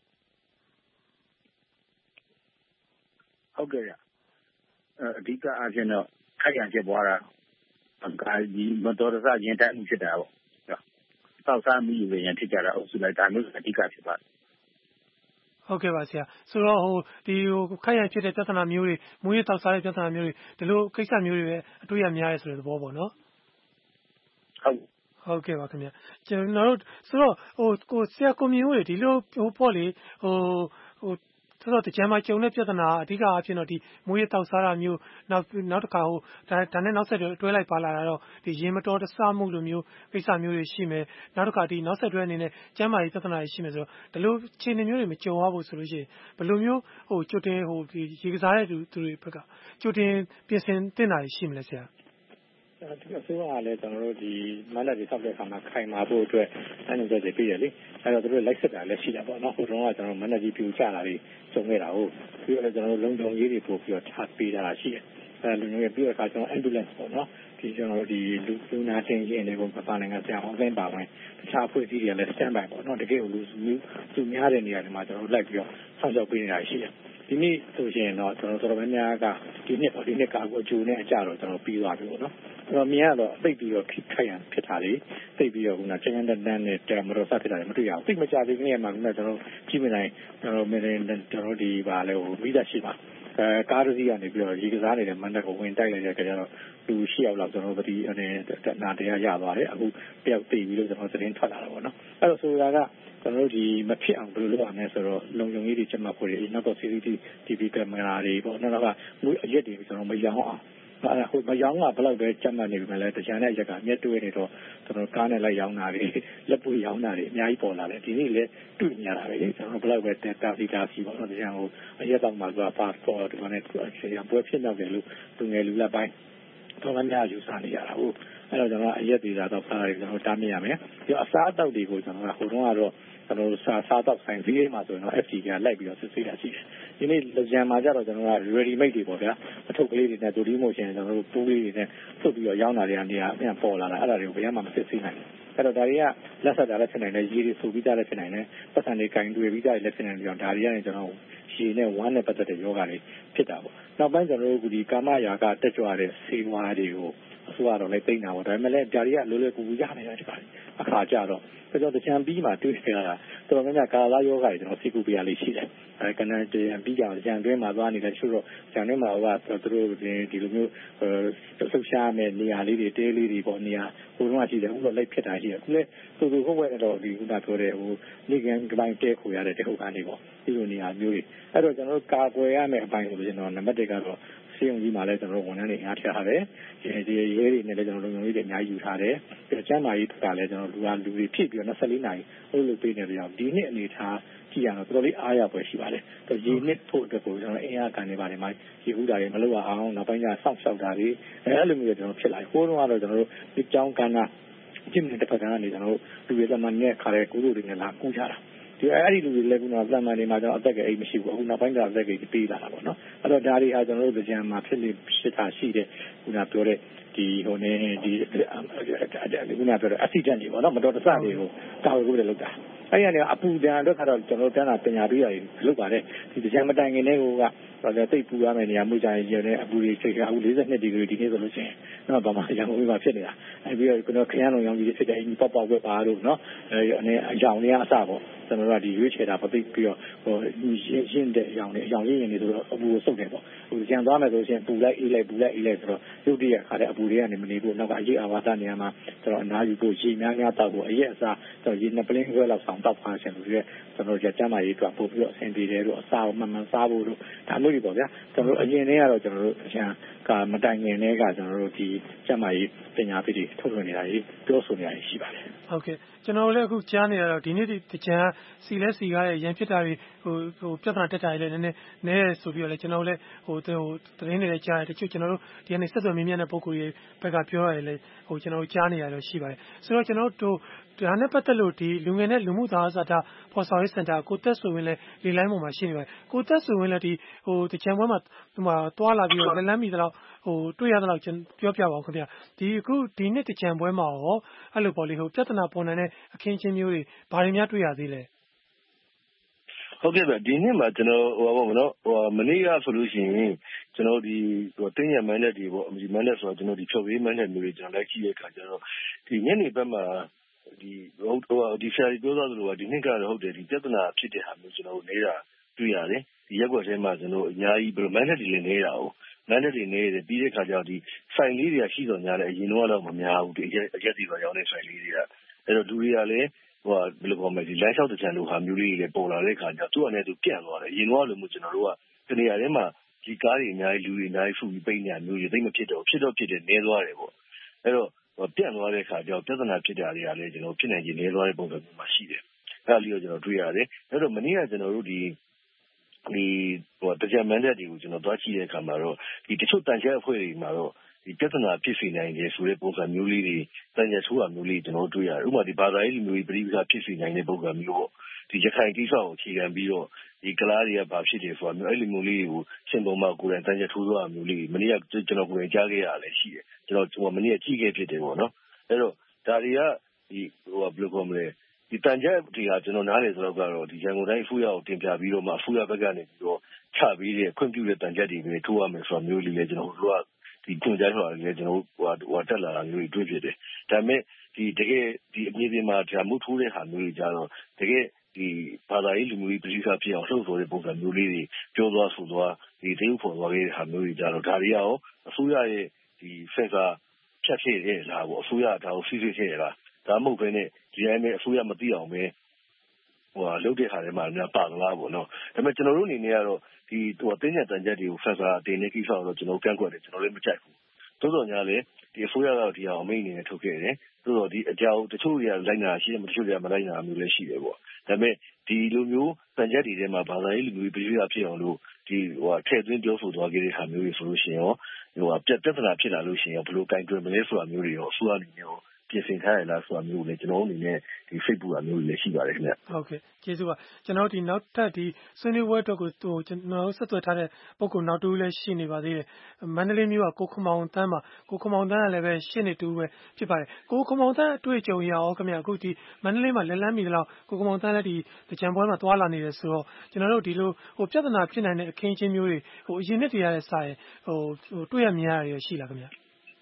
ဟုတ်ကဲ့ရအဓိကအားဖြင့်တော့ခိုက်ရန်ဖြစ်သွားတာကာဒီမတော်တဆရင်တိုက်မှုဖြစ်တာပေါ့တောက်စားမိယူရင်ဖြစ်ကြတာအုပ်စုလိုက်ဒါမျိုးအဓိကဖြစ်ပါတယ်ဟုတ်ကဲ့ပါဆရာဆိုတော့ဟိုဒီဟိုခိုက်ရန်ဖြစ်တဲ့ပြဿနာမျိုးတွေမူရတောက်စားတဲ့ပြဿနာမျိုးတွေဒီလိုကိစ္စမျိုးတွေပဲအတွေ့ရများရဲဆိုတဲ့သဘောပေါ့နော်ဟုတ်ဟုတ်ကဲ့ပါခင်ဗျကျွန်တော်တို့ဆိုတော့ဟိုကိုဆရာကိုမြင်ဦးလေဒီလိုဟိုပေါ့လေဟိုဟိုဆိုတော့တကြံမှာကြုံတဲ့ပြဿနာအဓိကအဖြစ်တော့ဒီမွေးရတောက်စားတာမျိုးနောက်နောက်တစ်ခါဟိုဒါဒါနဲ့နောက်ဆက်တွဲလိုက်ပါလာတာတော့ဒီရေမတော်တဆမှုလိုမျိုးကိစ္စမျိုးတွေရှိမယ်နောက်တစ်ခါဒီနောက်ဆက်တွဲအနေနဲ့ကျန်းမာရေးပြဿနာတွေရှိမယ်ဆိုတော့ဒီလိုခြေနေမျိုးတွေမကြုံရဘူးဆိုလို့ရှိရင်ဘယ်လိုမျိုးဟိုကြိုတင်ဟိုဒီရေကစားတဲ့သူတွေဘက်ကကြိုတင်ပြင်ဆင်တင်တာရှိမလဲဆရာဒီအစိုးရကလည်းကျွန်တော်တို့ဒီမန္တလေးဆောက်တဲ့အခါမှာခိုင်မာဖို့အတွက်အဲ့လိုကြတွေပြရလေအဲ့တော့တို့လိုက်ဆက်တာလည်းရှိတာပေါ့နော်ဟိုတုန်းကကျွန်တော်မန္တလေးပြူချတာတွေစုံခဲ့တာဟုတ်ပြီးတော့ကျွန်တော်တို့လုံခြုံရေးတွေပို့ပြီးတော့ထားပေးတာရှိတယ်အဲ့လူမျိုးပြီးတော့အခါကျွန်တော် ambulance ပေါ့နော်ဒီကျွန်တော်တို့ဒီလူလူနာချင်းချင်းတွေကိုပပနိုင်ငံဆရာအောင်အသိပါဝင်တခြားအဖွဲ့အစည်းတွေလည်း stand by ပေါ့နော်တကယ်ကိုလူမျိုးသူများတဲ့နေရာတွေမှာကျွန်တော်တို့လိုက်ပြီးတော့ဆောက်ရှောက်ပေးနေတာရှိတယ်ဒီနေ့ဆိုရင်တော့ကျွန်တော်တော်တော်များများကဒီနှစ်ပေါ့ဒီနှစ်ကအကူအကျိုးနဲ့အကြတော့ကျွန်တော်ပြီးသွားပြီပေါ့နော်အဲ့တော့မြင်ရတော့သိပြီးတော့ခိုက်ရန်ဖြစ်တာလေသိပြီးတော့ခုနချမ်းတန်းတန်းနဲ့တယ်မတော်ဆက်ဖြစ်တာလည်းမတွေ့ရဘူးသိမကြသေးခင်မှာကကျွန်တော်ကြည့်မနိုင်ကျွန်တော်မင်းကျွန်တော်ဒီပါလဲဟိုမိသားရှိပါအဲကားတစ်စီးကနေပြီးတော့ရေကစားနေတဲ့မန်တက်ကိုဝင်တိုက်လိုက်တဲ့ကြတော့လူရှိရောက်လောက်ကျွန်တော်တို့ဒီအနေနာတရားရသွားတယ်အခုတယောက်တည်ပြီးလို့ကျွန်တော်သတင်းထွက်လာတာပေါ့နော်အဲ့တော့ဆိုတာကကျွန်တော်တို့ဒီမဖြစ်အောင်ဘယ်လိုလုပ်ရမလဲဆိုတော့လုံခြုံရေးတွေချက်မှတ်ဖို့တွေနောက်တော့ C C T V ကင်မရာတွေပေါ့နောက်ကငွေအရက်တွေကျွန်တော်မရောအောင်အဲ့ဟိုမရောင်းကဘယ်လောက်ပဲချက်မှတ်နေပြီမလဲတခြားနဲ့ရက်ကမြက်တွေ့နေတော့ကျွန်တော်ကားနဲ့လိုက်ရောင်းတာတွေလက်ပွေရောင်းတာတွေအများကြီးပေါ်လာတယ်ဒီနေ့လည်းတွေ့နေရတာပဲကျွန်တော်ဘယ်လောက်ပဲတာစီတာစီပေါ့နော်တခြားဟိုအရက်တော့မှက passport ဒီကနေဆေးရပွဲဖြစ်တော့တယ်လို့သူငယ်လူလက်ပိုင်းတော့လည်းများယူဆနေရတာဟုတ်အဲ့တော့ကျွန်တော်အရက်တွေသာတော့စားရတယ်ကျွန်တော်တားမြင်ရမယ်ပြီးတော့အစားအသောက်တွေကိုကျွန်တော်ကဟိုတုန်းကတော့ကျွန်တော်စားစားတော့ဆိုင်ဈေးမှာဆိုရင်တော့ F T ကလိုက်ပြီးတော့စစ်ဆေးတာရှိတယ်ဒီနေ့လကြံမှာကြတော့ကျွန်တော်က ready made တွေပေါ့ဗျာအထုပ်ကလေးတွေနဲ့ဒိုဒီမိုရှင်ကျွန်တော်တို့ပူးလေးတွေနဲ့ထုတ်ပြီးတော့ရောင်းတာတွေကနေရာအပြန်ပေါ်လာတာအဲ့ဒါတွေကိုဘယ်မှမစစ်ဆေးနိုင်ဘူးအဲ့တော့ဒါတွေကလက်ဆက်တာလည်းဖြစ်နိုင်တယ်ရေတွေဆိုပြီးသားလည်းဖြစ်နိုင်တယ်ပတ်စံတွေကင်တွေပြီးသားလည်းဖြစ်နိုင်တယ်ဒါတွေကနေကျွန်တော်ရေနဲ့ဝမ်းနဲ့ပတ်သက်တဲ့ယောဂတွေဖြစ်တာပေါ့နောက်ပိုင်းကျွန်တော်တို့ဒီကာမရာဂတက်ကြွတဲ့ဆေးဝါးတွေကိုအစိုးရတော့လည်းသိနေတာပေါ့ဒါပေမဲ့လည်းဒါတွေကလိုလိုကူကူရနေတာဒီပါအခါကြတော့ကျွန်တော်တချံပြီးမှတွေးခဲ့တာတော်တော်များများကာလာယောဂတွေကျွန်တော်သိကူပြရလေးရှိတယ်အဲကနန်တံပြီးကြအောင်ကြံတွင်းမှာသွားနေတယ်ချို့တော့ကြံတွင်းမှာဟိုကသူတို့ဒီလိုမျိုးလှုပ်ရှားမဲ့နေရာလေးတွေတဲလေးတွေပေါ့နေရာဟိုတုန်းကရှိတယ်အခုတော့လိုက်ဖြစ်တာရှိတယ်အခုလည်းသူတို့ဟုတ်ဝဲတော့ဒီခုနပြောတဲ့ဟိုနေကန်ကပိုင်းတဲခိုရတဲ့တခုကနေပေါ့ဒီလိုနေရာမျိုးတွေအဲ့တော့ကျွန်တော်တို့ကာကွယ်ရမယ့်အပိုင်းဆိုလို့ကျွန်တော်နံပါတ်တစ်ကတော့စီယုံကြီးမှာလည်းကျွန်တော်တို့ဝန်ထမ်းတွေအားထားတယ်ဒီရဲတွေနဲ့လည်းကျွန်တော်တို့လုံခြုံရေးတွေအများကြီးယူထားတယ်ပြီးတော့ကျန်းမာရေးကလည်းကျွန်တော်လူကလူတွေဖြစ်ပြီးတော့၂၄နာရီဟုတ်လို့ပေးနေတယ်ကြောင့်ဒီနှစ်အနေထားကြည့်ရတော့တော်တော်လေးအားရပွဲရှိပါတယ်တော့ရေနစ်ဖို့အတွက်ကိုကျွန်တော်အင်အားကန်နေပါတယ်မှာရေဦးတာတွေမလုပ်ရအောင်နောက်ပိုင်းကျစောင့်ရှောက်တာတွေအဲ့လိုမျိုးကျွန်တော်ဖြစ်လာဟိုးတော့ကတော့ကျွန်တော်တို့ဒီကြောင်းကန်းတာပြင်းနေတဲ့ပတ်ကနေကျွန်တော်တို့လူတွေသမန်နဲ့ခါတဲ့ကူတို့တွေနဲ့လာကူးကြတာဒီအဲ့ဒီလူတွေလည်းကတော့သမန်နေမှာကျွန်တော်အသက်ကအိမ်မရှိဘူးအခုနောက်ပိုင်းကျအသက်ကြီးပေးလာတာပေါ့နော်အဲ့တော့ဒါတွေဟာကျွန်တော်တို့ကြံမှာဖြစ်နေဖြစ်တာရှိတယ်ခုနပြောတဲ့ဒီဟိုနေဒီခုနပြောတဲ့ accident တွေပေါ့နော်မတော်တဆတွေကိုတာဝယ်ဖို့လည်းလုပ်တာအဲ့ဒီကနေအပူဒဏ်အတွက်ကတော့ကျွန်တော်တန်းတာပညာပေးရတယ်လုပ်ပါတယ်ဒီကြံမတိုင်ခင်လေးကတော့တိတ်ပူရမယ့်နေရာမှုကြရင်ရတဲ့အပူတွေချိန်ကအခု၄၂ဒီဂရီဒီနေ့ဆိုလို့ရှိရင်တော့ဘာမှရန်ကုန်မှာဖြစ်နေတာအဲ့ပြီးတော့ကျွန်တော်ခရမ်းလုံးရောင်ကြီးဖြစ်တဲ့အင်းပေါက်ပေါက်ဝက်ပါလို့နော်အဲ့အနေအကြောင်လေးအစပေါ့ကျွန်တော်တို့ကဒီရွေးချယ်တာပသိပြီးတော့ဟိုရင်းရင်းတဲ့အကြောင်လေးအကြောင်ရင်းရင်တွေဆိုတော့အပူကိုစုပ်တယ်ပေါ့ဟိုကြံသွားမယ်ဆိုရင်ပူလိုက်အေးလိုက်ပူလိုက်အေးလိုက်ဆိုတော့ရုပ်တရက်ခါတဲ့အပူတွေကနေမနေဘူးနောက်ကအရေးအာဝါဒနေရာမှာကျွန်တော်အနားယူဖို့ရေများများတောက်ဖို့အရက်အစားကျွန်တော်ရေနှစ်ပလင်းခွဲလောက်ဆောင်တောက်ထားခြင်းလို့ရဲကျွန်တော်ကြကျမရေးအတွက်ပို့ပြီးတော့အဆင်ပြေတယ်လို့အစားမှန်မှန်စားဖို့လို့ဒါမျိုးတွေပေါ့ဗျာကျွန်တော်တို့အရင်တည်းကတော့ကျွန်တော်တို့အချမ်းကမတိုင်ခင်တည်းကကျွန်တော်တို့ဒီကျမရေးပညာပေးတွေထုတ်လွှင့်နေတာကြီးပြောဆိုနေတာရှိပါတယ်ဟုတ်ကဲ့ကျွန်တော်လည်းအခုကြားနေရတော့ဒီနေ့ဒီကြံစီလဲစီကားတဲ့ရန်ဖြစ်တာတွေဟိုဟိုပြဿနာတက်တာတွေလည်းနည်းနည်းနည်းဆိုပြီးတော့လည်းကျွန်တော်လည်းဟိုဟိုသတင်းတွေလည်းကြားတယ်တချို့ကျွန်တော်တို့ဒီကနေဆက်သွယ်မြင်းမြတ်တဲ့ပုံကိုယ်ကြီးဘက်ကပြောရတယ်လေဟိုကျွန်တော်တို့ကြားနေရတော့ရှိပါတယ်ဆိုတော့ကျွန်တော်တို့ဒါနဲ့ပတ်သက်လို့ဒီလူငယ်နဲ့လူမှုသားစာတာဖော်ဆောင်ရေးစင်တာကိုသက်ဆိုရင်လည်းလေလိုင်းပေါ်မှာရှိနေပါတယ်ကိုသက်ဆိုရင်လည်းဒီဟိုတချံပွဲမှာဟိုမှာတွာလာပြီးတော့လက်လန်းမိသလောက်ဟိုတွေ့ရသလောက်ကျွန်ပြောပြပါဦးခင်ဗျာဒီအခုဒီနှစ်တချံပွဲမှာရောအဲ့လိုပေါ့လေဟိုပြဿနာပေါ်နေတဲ့အခင်းချင်းမျိုးတွေဘာတွေများတွေ့ရသေးလဲဟုတ်ကဲ့ဗျဒီနှစ်မှာကျွန်တော်ဟိုပါဘောနော်ဟိုမနေ့ကဆိုလို့ရှိရင်ကျွန်တော်ဒီဟိုတင်းရမန်းတဲ့ဒီပေါ့ဒီမန်းတဲ့ဆိုတော့ကျွန်တော်ဒီဖြုတ်ရေးမန်းတဲ့မျိုးတွေကျွန်တော်လိုက်ကြည့်တဲ့အခါကျတော့ဒီညနေဘက်မှာဒီဟုတ်ဟိုဒီဆရာကြီးပြောသားသလိုကဒီနှစ်ကတော့ဟုတ်တယ်ဒီပြဿနာဖြစ်တဲ့ဟာမျိုးကျွန်တော်တို့နေတာတွေ့ရတယ်ဒီရက်ွက်ထဲမှာကျွန်တော်အများကြီးဘယ်လိုမန်းတဲ့တွေလည်းနေတာဟုတ်မန်းတဲ့တွေနေတယ်ပြီးတဲ့အခါကျတော့ဒီဆိုင်လေးတွေကရှိတော်များတယ်အရင်တော့မများဘူးဒီအရက်အရက်တွေပါရောင်းတဲ့ဆိုင်လေးတွေကအဲ့တော့လူတွေကလည်းဟိုဘယ်လိုပြောမလဲဒီလမ်းလျှောက်တဲ့ချန်လိုဟာမျိုးလေးတွေလည်းပေါ်လာတဲ့အခါကျတော့သူ့အနေနဲ့သူပြန့်သွားတယ်အရင်တော့လိုမျိုးကျွန်တော်တို့ကတနေရာထဲမှာဒီကားတွေအများကြီးလူတွေအများကြီးဖူပြီးပိတ်နေတာမျိုးတွေသိမဖြစ်တော့ဖြစ်တော့ဖြစ်တယ်နေသွားတယ်ပေါ့အဲ့တော့ပြန့်သွားတဲ့အခါကျတော့ပြဿနာဖြစ်တာတွေကလည်းကျွန်တော်ဖြစ်နိုင်ခြင်းနေသွားတဲ့ပုံစံမျိုးမှာရှိတယ်အဲ့ဒါလေးကိုကျွန်တော်တွေ့ရတယ်အဲ့တော့မနေ့ကကျွန်တော်တို့ဒီဒီဟိုတကြံမန်တဲ့တွေကိုကျွန်တော်သွားကြည့်တဲ့အခါမှာတော့ဒီတချို့တန်ချက်အဖွဲ့တွေမှာတော့ဒီပြဿနာဖြစ်စေနိုင်တယ်ဆိုတဲ့ပုံစံမျိုးလေးတွေတန်ချက်ဆိုးတာမျိုးလေးကျွန်တော်တွေ့ရတယ်ဥပမာဒီဘာသာရေးလူမျိုးတွေပြည်ပကဖြစ်စေနိုင်တဲ့ပုံစံမျိုးပေါ့ဒီရခိုင်ကိစ္စကိုအခြေခံပြီးတော့ဒီကလားတွေကဘာဖြစ်တယ်ဆိုတာမျိုးအဲ့လိုမျိုးလေးကိုရှင်ပုံမှာကိုယ်တိုင်တန်ချက်ထိုးသွားတာမျိုးလေးမနေ့ကကျွန်တော်ကိုယ်တိုင်ကြားခဲ့ရလည်းရှိတယ်ကျွန်တော်ဟိုမနေ့ကကြည့်ခဲ့ဖြစ်တယ်ပေါ့နော်အဲ့တော့ဒါတွေကဒီဟိုဘယ်လိုပြောမလဲဒီတန်ချက်တွေကကျွန်တော်နားလေဆိုတော့ကတော့ဒီရန်ကုန်တိုင်းအစိုးရကိုတင်ပြပြီးတော့မှအစိုးရဘက်ကနေပြီးတော့ချပြီးတဲ့ခွင့်ပြုတဲ့တန်ချက်တွေပဲထိုးရမယ်ဆိုတာမျိုးလေးလည်းကျွန်တော်တို့ကဒီကွန်ကြိုင်းဆိုတာလည်းကျွန်တော်ဟိုဟိုတက်လာတာမျိုးတွေတွေ့ဖြစ်တယ်ဒါပေမဲ့ဒီတကယ်ဒီအမြင့်ပြမှာဒါမှုထိုးတဲ့ဟာမျိုးတွေကြတော့တကယ်ဒီဘာသာရေးလူမျိုးရေးပြည်ပဖြစ်အောင်လှုပ်ဆော်တဲ့ပုံစံမျိုးလေးတွေပြောသွားဆိုသွားဒီတေးဥဖော်သွားခဲ့တဲ့ဟာမျိုးတွေကြတော့ဒါတွေရောအစိုးရရဲ့ဒီ sensor ဖြတ်ခဲ့ရဲ့လားပေါ့အစိုးရဒါကိုစီစစ်ခဲ့ရဲ့လားဒါမှမဟုတ်ဘဲနဲ့ဒီတိုင်းပဲအစိုးရမသိအောင်ပဲဟိုဟာလုပ်တဲ့ခါထဲမှာများပါသလားပေါ့နော်ဒါပေမဲ့ကျွန်တော်တို့အနေနဲ့ကတော့ဒီဟိုတင်းညက်တန်ချက်တွေကို sensor တင်နေကိစ္စတော့ကျွန်တော်ကန့်ကွက်တယ်ကျွန်တော်လည်းမကြိုက်ဘူးသို့တော်ညာလေဒီအစိုးရကဒီအောင်အမိန့်အနေနဲ့ထုတ်ခဲ့တယ်သို့တော်ဒီအကြောင်းတချို့တွေကလိုက်နာရှိတယ်မတချို့တွေကမလိုက်နာမျိုးလည်းရှိတယ်ပေါ့ဒါပေမဲ့ဒီလိုမျိုးတန်ချက်တွေထဲမှာဘာသာရေးလူမျိုးပြည်ရဖြစ်အောင်လို့ဒီဟိုထည့်သွင်းပြောဆိုသွားခဲ့တဲ့ဟာမျိုးတွေဆိုလို့ရှိရင်ရောဟိုပြပြဿနာဖြစ်လာလို့ရှိရင်ရောဘယ်လိုကင်တွယ်မလဲဆိုတာမျိုးတွေရောအစိုးရအနေနဲ့ရောပြင်ဆင်ထားရလားဆိုတာမျိုးကိုလည်းကျွန်တော်တို့အနေနဲ့ဒီဖိတ်ပူတာမျိုးတွေလည်းရှိပါတယ်ခင်ဗျဟုတ်ကဲ့ကျေးဇူးပါကျွန်တော်တို့ဒီနောက်ထပ်ဒီဆွေးနွေးပွဲအတွက်ကိုဟိုကျွန်တော်ဆက်သွယ်ထားတဲ့ပုံကနောက်တူလည်းရှိနေပါသေးတယ်မန္တလေးမြို့ကကိုခမောင်တန်းမှာကိုခမောင်တန်းကလည်းပဲရှင်းနေတူပဲဖြစ်ပါတယ်ကိုခမောင်တန်းအတွေ့အကြုံရအောင်ခင်ဗျအခုဒီမန္တလေးမှာလက်လန်းမီတော့ကိုခမောင်တန်းလည်းဒီကြံပွဲမှာသွားလာနေတယ်ဆိုတော့ကျွန်တော်တို့ဒီလိုဟိုပြဿနာဖြစ်နိုင်တဲ့အခင်းအကျင်းမျိုးတွေဟိုအရင်နှစ်တည်းရတဲ့စာရင်ဟိုတွေ့ရမြင်ရရရှိလားခင်ဗျ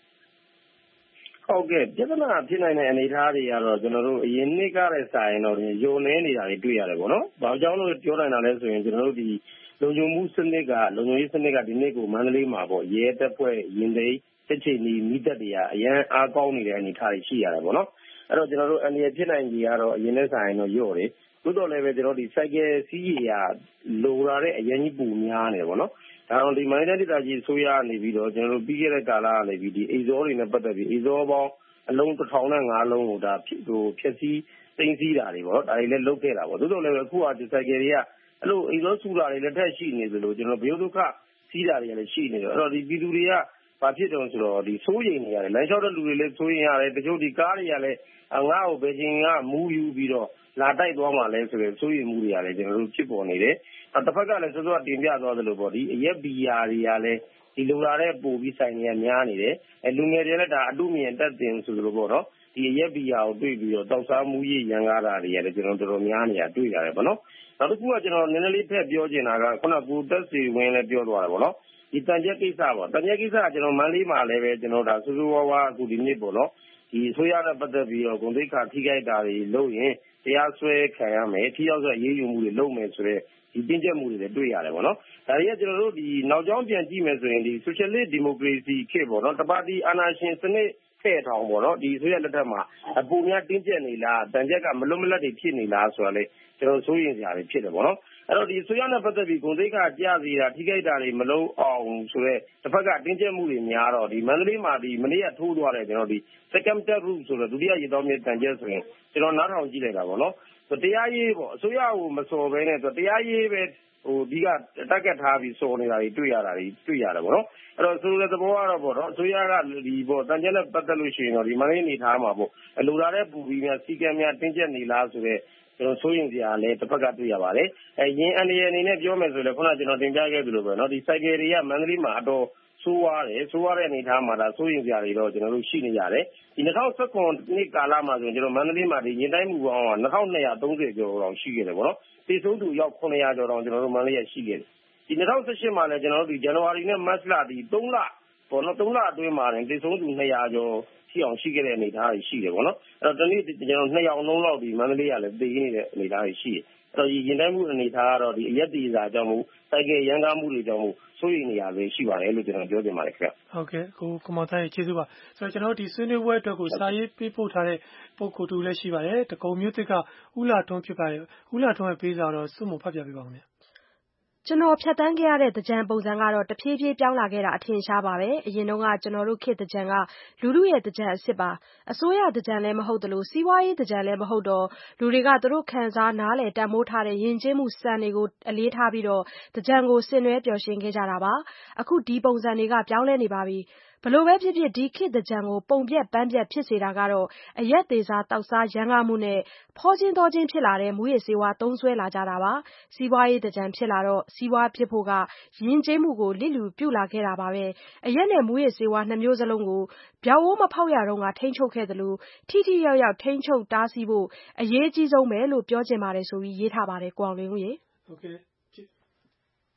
ဟုတ်ကဲ့ပြဿနာဖြစ်နိုင်တဲ့အနေအထားတွေကတော့ကျွန်တော်တို့အရင်နှစ်ကတဲ့စာရင်တော့ယုံနေနေတာတွေတွေ့ရတယ်ပေါ့နော်။ဘာကြောင့်လို့ပြောနိုင်တာလဲဆိုရင်ကျွန်တော်တို့ဒီလုံခြုံမှုစနစ်ကလုံခြုံရေးစနစ်ကဒီနေ့ကိုမန္တလေးမှာပေါ့ရဲတပ်ဖွဲ့ရင်သိမ်းစစ်ချေနီမိသက်တွေကအရန်အားကောင်းနေတဲ့အနေအထားတွေရှိရတယ်ပေါ့နော်။အဲ့တော့ကျွန်တော်တို့အန်ဒီဖြစ်နိုင်ကြီးကတော့အရင်နဲ့စာရင်တော့ရော့တယ်။သို့တော်လည်းပဲကျွန်တော်ဒီစိုက်ကယ်စီးရီယာလိုလာတဲ့အရင်ကြီးပူများနေပေါ့နော်။ဒါတော့ဒီမိုင်းတဲ့ဒေသကြီးဆိုရနေပြီးတော့ကျွန်တော်တို့ပြီးခဲ့တဲ့ကာလကနေပြီးဒီအိဇောတွေနဲ့ပတ်သက်ပြီးအိဇောပေါင်းအလုံးတစ်ထောင်နဲ့ငါးလုံးကိုဒါဟိုဖြည့်စည်းသိမ်းစည်းတာတွေပေါ့ဒါတွေလည်းလုပ်ခဲ့တာပေါ့သို့တော်လည်းအခုကဒီစိုက်ကယ်တွေကအဲ့လိုအိဇောဆူတာတွေလည်းထက်ရှိနေသလိုကျွန်တော်ဘယုဒုက္ခစီးတာတွေလည်းရှိနေတယ်အဲ့တော့ဒီပြည်သူတွေကဘာဖြစ်တုံးဆိုတော့ဒီစိုးရိမ်နေရတယ်လမ်းလျှောက်တဲ့လူတွေလည်းစိုးရိမ်ရတယ်တချို့ဒီကားတွေကလည်းငါ့ကိုဘယ်ချိန်ကမူးယူပြီးတော့လာတိုက်သွားမှလဲဆိုတော့စိုးရိမ်မှုတွေကလည်းကျွန်တော်တို့ဖြစ်ပေါ်နေတယ်တစ်ဖက်ကလည်းစောစောတင်ပြသွားသလိုပေါ့ဒီအရက်ဘီယာတွေကလည်းဒီလိုလာတဲ့ပို့ပြီးဆိုင်တွေကများနေတယ်အဲလူငယ်တွေလည်းဒါအတုမြင်တက်တင်ဆိုလိုပေါ့နော်ဒီရက်ဘီယာကိုတွေ့ပြီးတော့တောက်စားမှုရရန်ကားတာတွေရတယ်ကျွန်တော်တော်တော်များနေရတွေ့ရတယ်ပေါ့နော်နောက်တစ်ခုကကျွန်တော်နည်းနည်းလေးထည့်ပြောချင်တာကခုနကကိုတက်စီဝင်းလည်းပြောသွားတယ်ပေါ့နော်ဒီတန်ချက်ကိစ္စပေါ့တန်ချက်ကိစ္စကကျွန်တော်မန္တလေးမှာလည်းပဲကျွန်တော်ဒါစူးစူးဝါးဝါအခုဒီနေ့ပေါ့နော်ဒီဆိုရတဲ့ပတ်သက်ပြီးတော့ဂုဏ်သိက္ခာထိခိုက်တာတွေလုပ်ရင်တရားစွဲခံရမယ်ထိရောက်စွာရေးယူမှုတွေလုပ်မယ်ဆိုတော့ဒီတင်းကျပ်မှုတွေလည်းတွေ့ရတယ်ပေါ့နော်ဒါတွေကကျွန်တော်တို့ဒီနောက်ကျောင်းပြန်ကြည့်မယ်ဆိုရင်ဒီ socialist democracy ခေတ်ပေါ့နော်တပါတီအာဏာရှင်စနစ်ဖဲ့ထောင်ပေါ့နော်ဒီဆိုရလက်ထက်မှာအပူများတင်းကျပ်နေလားတန်ကျက်ကမလွတ်မလပ်တွေဖြစ်နေလားဆိုတာလေကျွန်တော်စိုးရင်စရာတွေဖြစ်တယ်ပေါ့နော်အဲ့တော့ဒီဆိုရနဲ့ပတ်သက်ပြီးဂုဏ်သိက္ခာကျစီတာထိခိုက်တာတွေမလုံးအောင်ဆိုတော့တစ်ဖက်ကတင်းကျပ်မှုတွေများတော့ဒီမန္တလေးမှာဒီမနေ့ကထိုးသွားတယ်ကျွန်တော်ဒီ second step route ဆိုတော့ဒုတိယရေတောင်းမြေတန်ကျက်ဆိုရင်ကျွန်တော်နားထောင်ကြည့်လိုက်တာပေါ့နော်တရားရေးပေါ့အစိုးရကိုမစော်ဘဲနဲ့တရားရေးပဲဟိုဒီကတက်ကတ်ထားပြီးစော်နေတာတွေတွေ့ရတာတွေတွေ့ရတယ်ပေါ့နော်အဲ့တော့ဆိုတဲ့သဘောကတော့ပေါ့နော်အစိုးရကဒီပေါ့တန်ကျက်နဲ့ပတ်သက်လို့ရှိရင်တော့ဒီမန္တလေးနေထားမှာပေါ့အလိုလာတဲ့ပူပြီးများစီကံများတင်းကျပ်နေလားဆိုတော့ကျွန်တော်စိုးရင်စရာလည်းတစ်ဖက်ကတွေ့ရပါတယ်အဲရင်းအန်ဒီအနေနဲ့ပြောမယ်ဆိုလည်းခုနကကျွန်တော်တင်ပြခဲ့သလိုပဲเนาะဒီစိုက်ကယ်တွေကမန္တလေးမှာအတော်ဆိုးွားတယ်ဆိုးွားတဲ့အနေအထားမှာဒါစိုးရင်စရာတွေတော့ကျွန်တော်တို့ရှိနေရတယ်ဒီ၂၀၁၇နှစ်ကာလမှာဆိုရင်ကျွန်တော်မန္တလေးမှာဒီရင်တိုင်းမှုပေါင်းက၂၂၃၀ကျော်တောင်ရှိခဲ့တယ်ပေါ့နော်သေဆုံးသူရောက်ခုနှစ်ရာကျော်တောင်ကျွန်တော်တို့မန္တလေးရရှိခဲ့တယ်ဒီ၂၀၁၈မှာလည်းကျွန်တော်တို့ဒီဇန်နဝါရီနဲ့မတ်လဒီသုံးလပေါ့နော်သုံးလအတွင်းမှာတင်သေဆုံးသူနှစ်ရာကျော်ရှိအောင်ရှိခဲ့တဲ့အနေအထားတွေရှိတယ်ပေါ့နော်အဲ့တော့ဒီနေ့ကျွန်တော်နှစ်ယောက်လုံးလောက်ဒီမန္တလေးကလည်းသေနေတဲ့အနေအထားတွေရှိတယ်အဲ့တော့ဒီရင်တိုင်းမှုအနေအထားကတော့ဒီအရက်တီစာကြောင့်မို့စိုက်ကယ်ရန်ကားမှုတွေကြောင့်မို့စိုးရိမ်နေရပဲရှိပါတယ်လို့ကျွန်တော်ပြောချင်ပါတယ်ခင်ဗျဟုတ်ကဲ့ကိုကမောင်သားရဲ့ကျေးဇူးပါဆိုတော့ကျွန်တော်ဒီဆွေးနွေးပွဲအတွက်ကိုစာရေးပေးပို့ထားတဲ့ပုံကိုယ်တူလည်းရှိပါတယ်တကုံမျိုးသစ်ကဦးလာထွန်းဖြစ်ပါတယ်ဦးလာထွန်းရဲ့ပေးစာတော့စုမဖတ်ပြပေးပါဦးခင်ဗျကျွန်တော်ဖြတ်တန်းခဲ့ရတဲ့သကြံပုံစံကတော့တဖြည်းဖြည်းပြောင်းလာခဲ့တာအထင်ရှားပါပဲအရင်တုန်းကကျွန်တော်တို့ခေတ်သကြံကလူလူရဲ့သကြံအစ်စ်ပါအစိုးရသကြံလည်းမဟုတ်သလိုစီးပွားရေးသကြံလည်းမဟုတ်တော့လူတွေကသူတို့ခံစားနားလေတန်မိုးထားတဲ့ယဉ်ကျေးမှုစံတွေကိုအလေးထားပြီးတော့သကြံကိုဆင်နွှဲပျော်ရွှင်ခဲ့ကြတာပါအခုဒီပုံစံတွေကပြောင်းလဲနေပါပြီဘလို့ပဲဖြစ်ဖြစ်ဒီခေတ်သကြံကိုပုံပြက်ပန်းပြက်ဖြစ်စေတာကတော့အရက်သေးစားတောက်စားရန်ကားမှုနဲ့ဖောချင်းတော်ချင်းဖြစ်လာတဲ့မူရစ်စေဝါသုံးဆွဲလာကြတာပါစီးပွားရေးသကြံဖြစ်လာတော့စီးပွားဖြစ်ဖို့ကယဉ်ကျေးမှုကိုလစ်လူပြုလာခဲ့တာပါပဲအရက်နဲ့မူရစ်စေဝါနှစ်မျိုးစလုံးကိုပြောင်းဝမဖောက်ရတော့ကထိန်းချုပ်ခဲ့တယ်လို့ထိထိရောက်ရောက်ထိန်းချုပ်တားဆီးဖို့အရေးကြီးဆုံးပဲလို့ပြောချင်ပါတယ်ဆိုပြီးရေးထားပါတယ်ကိုအောင်လင်းဦးရေဟုတ်ကဲ့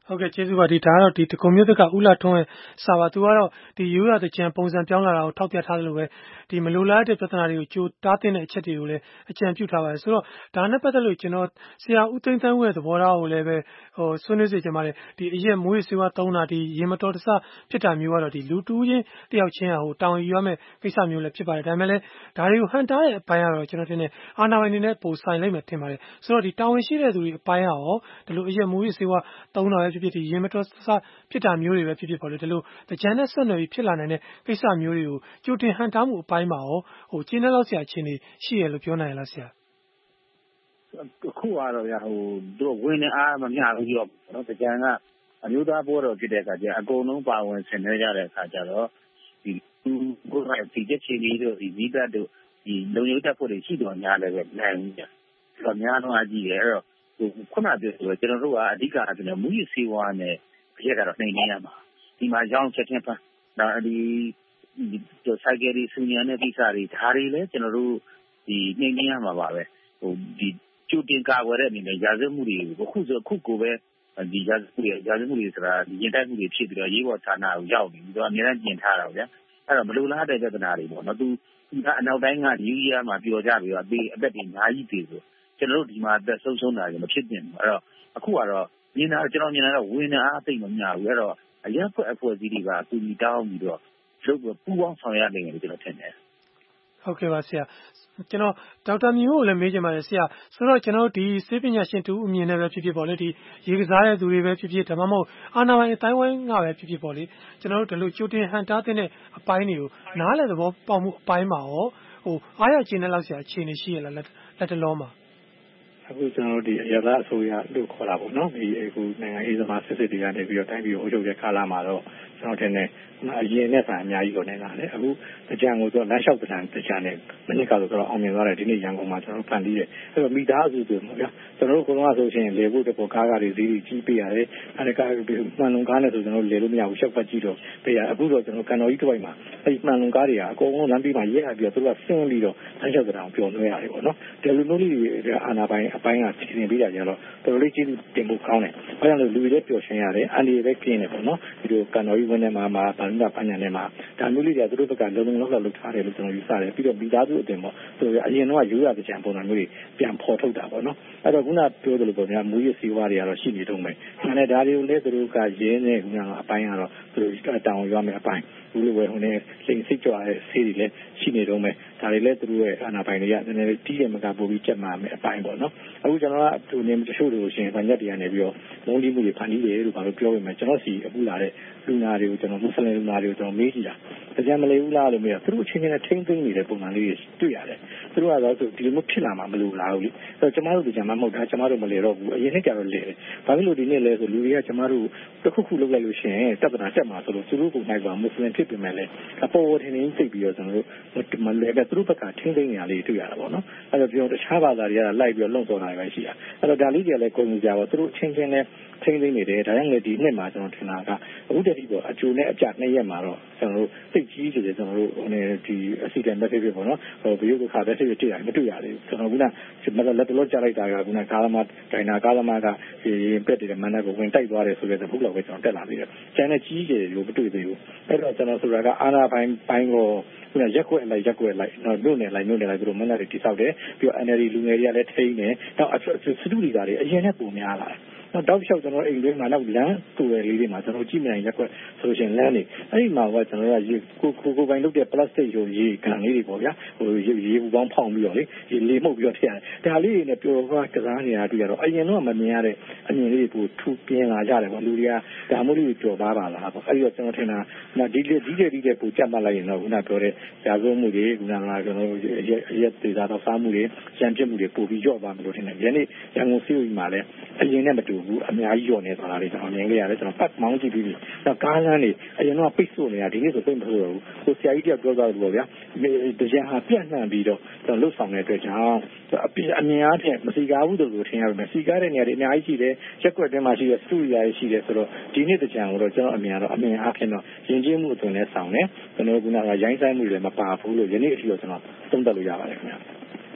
ဟုတ်ကဲ့ကျေးဇူးပါဒီဒါကတော့ဒီတကုံမျိုးသက်ကဦးလာထွန်းရဲ့စာပါသူကတော့ဒီရိုးရာတကြံပုံစံပြောင်းလာတာကိုထောက်ပြထားတယ်လို့ပဲဒီမလိုလားတဲ့ပြဿနာတွေကိုကြိုတားသိတဲ့အချက်တွေကိုလည်းအကြံပြုထားပါတယ်ဆိုတော့ဒါနဲ့ပတ်သက်လို့ကျွန်တော်ဆရာဦးသိန်းသန်းဦးရဲ့သဘောထားကိုလည်းပဲဟိုဆွေးနွေးစေချင်ပါတယ်ဒီအရက်မွေးစေဝါသုံးတာဒီရေမတော်တဆဖြစ်တာမျိုးကတော့ဒီလူတူးချင်းတယောက်ချင်းဟာဟိုတောင်ယူရမယ့်ကိစ္စမျိုးလည်းဖြစ်ပါတယ်ဒါပေမဲ့လည်းဒါတွေကိုဟန်တားတဲ့အပိုင်းကတော့ကျွန်တော်ထင်တယ်အာဏာပိုင်တွေနဲ့ပိုဆိုင်လိုက်မယ်ထင်ပါတယ်ဆိုတော့ဒီတာဝန်ရှိတဲ့သူတွေအပိုင်းဟာရောဒီလိုအရက်မွေးစေဝါသုံးတာပဲဖြစ်ဖြစ်ဒီရေမတော်တဆဖြစ်တာမျိုးတွေပဲဖြစ်ဖြစ်ပေါ့လေဒီလိုတကြံနဲ့ဆက်နွယ်ပြီးဖြစ်လာနိုင်တဲ့ကိစ္စမျိုးတွေကိုကြိုတင်ဟန်တားမှုအပိုင်းမှာရောဟိုကျင်းတဲ့လောက်ဆရာအခြေအနေရှိရလို့ပြောနိုင်ရလားဆရာအခုကတော့ဗျာဟိုတို့ဝင်နေအားမမျှဘူးပြောနော်တကြံကအမျိုးသားဘောတော်ဖြစ်တဲ့အခါကျအကုန်လုံးပါဝင်ဆင်နွှဲကြတဲ့အခါကျတော့ဒီကိုယ်ကဒီချက်ချင်းလေးတို့ဒီမိဘတို့ဒီလုံရုပ်တက်ဖို့တွေရှိတော်များလည်းပဲနိုင်ဘူးဗျာအဲ့တော့များတော့အကြည့်ရအဲ့တော့ဟိုခုနပြောဆိုကျွန်တော်တို့ကအဓိကအပြင်မူရစီဝါနဲ့အရက်ကတော့နှိမ်နေရမှာဒီမှာရောင်းချက်ချင်းပန်းဒါဒီဒီဆိုင်ကယ်တွေစူညံတဲ့ကိစ္စတွေဒါတွေလည်းကျွန်တော်တို့ဒီနှိမ်နေရမှာပါပဲဟိုဒီကျူတင်ကာဝယ်တဲ့အနေနဲ့ရာဇဝတ်မှုတွေကိုအခုဆိုအခုကိုပဲဒီရာဇဝတ်မှုတွေရာဇဝတ်မှုတွေဆိုတာဒီရင်တိုက်မှုတွေဖြစ်ပြီးတော့ရေးပေါ်ဌာနကိုရောက်နေပြီးတော့အများကြီးပြင်ထားတာဗျာအဲ့တော့မလိုလားတဲ့ပြဿနာတွေပေါ့နော်သူအနောက်တိုင်းကယူရီးယားမှာပျော်ကြပြီးတော့အသေးအသက်တွေအများကြီးတည်ဆိုကျွန်တော်တို့ဒီမှာအသက်ဆုံးရှုံးတာတွေမဖြစ်တင်ဘူးအဲ့တော့အခုကတော့မြင်တာကျွန်တော်မြင်တာတော့ဝင်နေအားသိမ့်မများဘူးအဲ့တော့အရက်ဖွဲ့အဖွဲ့အစည်းတွေကသူကြီးတောင်းပြီးတော့လုပ်ပူပေါင်းဆောင်ရနိုင်တယ်ကျွန်တော်ထင်တယ်ဟုတ်ကဲ့ပါဆရာကျွန်တော်ဒေါက်တာမျိုးကိုလည်းမေးချင်ပါတယ်ဆရာဆိုတော့ကျွန်တော်ဒီစေပညာရှင်တူအမြင်နဲ့ပဲဖြစ်ဖြစ်ပေါ့လေဒီရေကစားတဲ့သူတွေပဲဖြစ်ဖြစ်ဒါမှမဟုတ်အာဏာပိုင်အတိုင်းဝိုင်းကပဲဖြစ်ဖြစ်ပေါ့လေကျွန်တော်တို့ဒီလိုကြိုတင်ဟန်တားတဲ့အပိုင်းတွေကိုနားလည်သဘောပေါက်မှုအပိုင်းမှာရောဟိုအားရကျင်းတဲ့လောက်ဆရာအခြေအနေရှိရလားလက်တလောမှာအခုကျွန်တော်တို့ဒီအရသာအစိုးရလို့ခေါ်တာပေါ့နော်ဒီအခုနိုင်ငံရေးသမားစစ်စစ်တွေကနေပြီးတော့တိုင်းပြည်ကိုအုပ်ချုပ်တဲ့ကာလမှာတော့ကျွန်တော်ထင်တယ်အရင်နဲ့ဆိုင်အများကြီးကိုနေလာတယ်အခုတကြံကိုတော့လမ်းလျှောက်တကြံတကြံနဲ့မနစ်ကတော့တော့အောင်မြင်သွားတယ်ဒီနေ့ရန်ကုန်မှာကျွန်တော်ဖန်တီးတယ်အဲ့တော့မိသားစုတွေပေါ့ဗျာကျွန်တော်တို့ကတော့ဆိုရှင်လေဖို့တပေါ်ကားကားတွေဈေးကြီးကြီးပေးရတယ်အဲ့ဒါကမှန်လုံကားနဲ့ဆိုကျွန်တော်လေလို့မရဘူးရှောက်ပတ်ကြည့်တော့ပေးရအခုတော့ကျွန်တော်ကန်တော်ကြီးတစ်ပိုက်မှာအဲ့ဒီမှန်လုံကားတွေကအကုန်လုံးလမ်းပြီးမှရက်ရပြီးတော့သူကဆင်းပြီးတော့လမ်းလျှောက်တကြံပျော်နှွှဲရတယ်ပေါ့နော်ဒီလိုမျိုးလေးတွေအာနာပိုင်းအပိုင်းကစီစဉ်ပေးကြကြတော့တော်တော်လေးကျေးဇူးတင်ဖို့ကောင်းတယ်ဘာကြောင့်လဲလူတွေလည်းပျော်ရွှင်ရတယ်အန်ဒီလည်းပြင်းတယ်ပေါ့နော်ဒီလိုကန်တော်ကြီးဝင်းထဲမှာမှာဗန္ဒပညာနဲ့မှာဒါမျိုးလေးတွေသူတို့ဘက်ကလုံလုံလောက်လောက်လုပ်ထားတယ်လို့ကျွန်တော်ယူဆတယ်ပြီးတော့မိသားစုအတင်ပေါ့သူတို့အရင်တော့ရိုးရတဲ့ကြံပုံစံမျိုးတွေပြန်ဖော်ထုတ်တာပေါ့နော်အဲ့တော့ခုနပြောသလိုပေါ့ဗျာမူရစီဝါတွေကတော့ရှိနေတော့မယ်ဒါနဲ့ဒါတွေကိုလည်းသူတို့ကရင်းနေခုနကအပိုင်းကတော့သူတို့တောင်းရမယ်အပိုင်းဘူးလို့ပဲဟိုနေလိန်စိတ်ကြွတဲ့ဆေးတွေလည်းရှိနေတော့မယ်ဒါတွေလည်းသူတို့ရဲ့အာဏာပိုင်တွေကနည်းနည်းလေးတီးရမကပို့ပြီးကြက်မှာမယ်အပိုင်းပေါ့နော်အခုကျွန်တော်ကသူနေတချို့လို့ရှိရင်ဗညက်တွေကနေပြီးတော့မုန်းတီးမှုတွေဖန်တီးတယ်လို့ဘာလို့ပြောရမလဲကျွန်တော်စီအခုလာတဲ့လူနာတွေကိုကျွန်တော်မွတ်စလင်လူနာတွေကိုကျွန်တော်မေးကြည့်တာတကယ်မလေးဘူးလားလို့မေးတာသူတို့ချင်းချင်းနဲ့ထိမ့်သိမ့်နေတဲ့ပုံစံလေးတွေတွေ့ရတယ်သူတို့ကတော့ဒီလိုမျိုးဖြစ်လာမှာမလို့လားဘူးလေအဲတော့ကျွန်တော်တို့ဒီကမှမဟုတ်တာကျွန်တော်တို့မလဲတော့ဘူးအရင်နှစ်ကြတော့လဲတယ်ဘာဖြစ်လို့ဒီနေ့လဲဆိုလူတွေကကျွန်တော်တို့တစ်ခုခုလုပ်လိုက်လို့ရှိရင်တက္ကနာတက်မှာဆိုလို့သူတို့ကိုနိုင်ပါမွတ်စလင်ဖြစ်ပြင်မဲ့လဲအပေါ်ထင်းထင်းသိပြီးတော့ကျွန်တော်တို့မလဲပဲသူတို့ဘက်ကထိမ့်သိမ့်နေရလေးတွေ့ရတာပေါ့နော်အဲတော့ပြောတခြားဘာသာတွေကလိုက်ပြီးတော့လုံဆောင်တာပဲရှိတာအဲတော့ဒါလေးတွေကလည်းကိုယ်မြင်ကြပါသူတို့ချင်းချင်းနဲ့ထိမ့်သိမ့်နေတယ်ဒါကြောင့်လေဒီနှစ်မှာကျွန်တော်ထင်တာကအခုတည်းကပေါ့အကျိုးနဲ့အပြနှစ်ရက်မှာတော့ကျွန်တော်တို့စိတ်ကြီးဆိုတယ်ကျွန်တော်တို့ဟိုနေဒီအစီအတန်ပဲဖြစ်ဖြစ်ပေါ့နော်ဟိုဘီယိုကခါပဲဖြစ်ဖြစ်တွေ့ရတယ်မတွေ့ရသေးဘူးကျွန်တော်ကမလက်တလို့ကြားလိုက်တာကခုနကားသမားဒိုင်နာကားသမားကဒီပက်တဲ့မန်နာကိုဝင်တိုက်သွားတယ်ဆိုတဲ့ဘုလောက်ပဲကျွန်တော်တက်လာပြီးတော့ကျန်တဲ့ကြီးကြီးတွေကိုမတွေ့သေးဘူးအဲ့တော့ကျွန်တော်ဆိုတာကအာနာပိုင်းပိုင်းကိုခုနရက်ွက်လိုက်ရက်ွက်လိုက်တော့မြို့နယ်လိုက်မြို့နယ်လိုက်သူတို့မန်နာတွေတိဆောက်တယ်ပြီးတော့ N L D လူငယ်တွေကလည်းထိန်းတယ်နောက်စတူဒီကာတွေအရင်နဲ့ပုံများလာတယ်နောက်တောက်လျှောက်ကျွန်တော်အိမ်လေးမှာနောက်လမ်းတူရလေးတွေမှာကျွန်တော်ကြည့်မနိုင်ရက်ွက်ဆိုရှင်လမ်းနေအဲ့ဒီမှာကကျွန်တော်ကရေကိုကိုကိုပိုင်းလုပ်တဲ့ plastic ရုံရေကန်လေးတွေပေါ့ဗျာဟိုရေရေပူပေါင်းဖောင်းပြီးတော့လေရေလေမှုတ်ပြီးတော့ထည့်ရတယ်ဒါလေးတွေနဲ့ပျော်သွားကစားနေတာတွေ့ရတော့အရင်တော့မမြင်ရတဲ့အမြင်လေးတွေကိုထူပြင်းလာကြတယ်ပေါ့လူတွေကဒါမှမဟုတ်ပျော်ပါပါလားပေါ့အဲ့ဒီတော့ကျွန်တော်ထင်တာဒီဒီဒီဒီတဲ့ပူကြက်မှတ်လိုက်ရင်တော့ခုနပြောတဲ့ရာဇဝမှုတွေခုနကကျွန်တော်အရက်အရက်သေးတာတော့စားမှုတွေကြံပြစ်မှုတွေပို့ပြီးကြော့ပါမလို့ထင်တယ်ဒီနေ့ရန်ကုန်စီးရီမှာလည်းအရင်နဲ့မတူဘူးအများကြီးကြော့နေသွားတာတွေကျွန်တော်မြင်ခဲ့ရတယ်ကျွန်တော်ပတ်မောင်းကြည့်ပြီးပြီတော့ကားလမ်းတွေအရင်တော့ပိတ်ဆို့နေတာဒီနေ့ဆိုပိတ်မဆို့တော့ဘူးကိုဆရာကြီးတယောက်ပြောသွားတယ်ပေါ့ဗျာဒီကြံဟာပြန့်နှံ့ပြီးတော့ကျွန်တော်လှုပ်ဆောင်တဲ့အတွက်ကြောင့်အပြအမြင်အားဖြင့်မစီကားဘူးလို့ထင်ရပါမယ်စီကားတဲ့နေရာတွေအများကြီးရှိတယ်ရက်ွက်တွင်းမှာရှိတဲ့စတူဒီယိုတွေရှိတယ်ဆိုတော့ဒီနေ့တကြံကိုတော့ကျွန်တော်အမြင်ကတော့အမြင်အားဖြင့်တော့ယဉ်ကျေးမှုအတွင်းနဲ့ဆောင်တယ်ကျွန်တော်ကကရိုင်းဆိုင်မှုတွေလည်းမပါဘူးလို့ယနေ့အထိတော့ကျွန်တော်သုံးသပ်လို့ရပါတယ်ခင်ဗျာ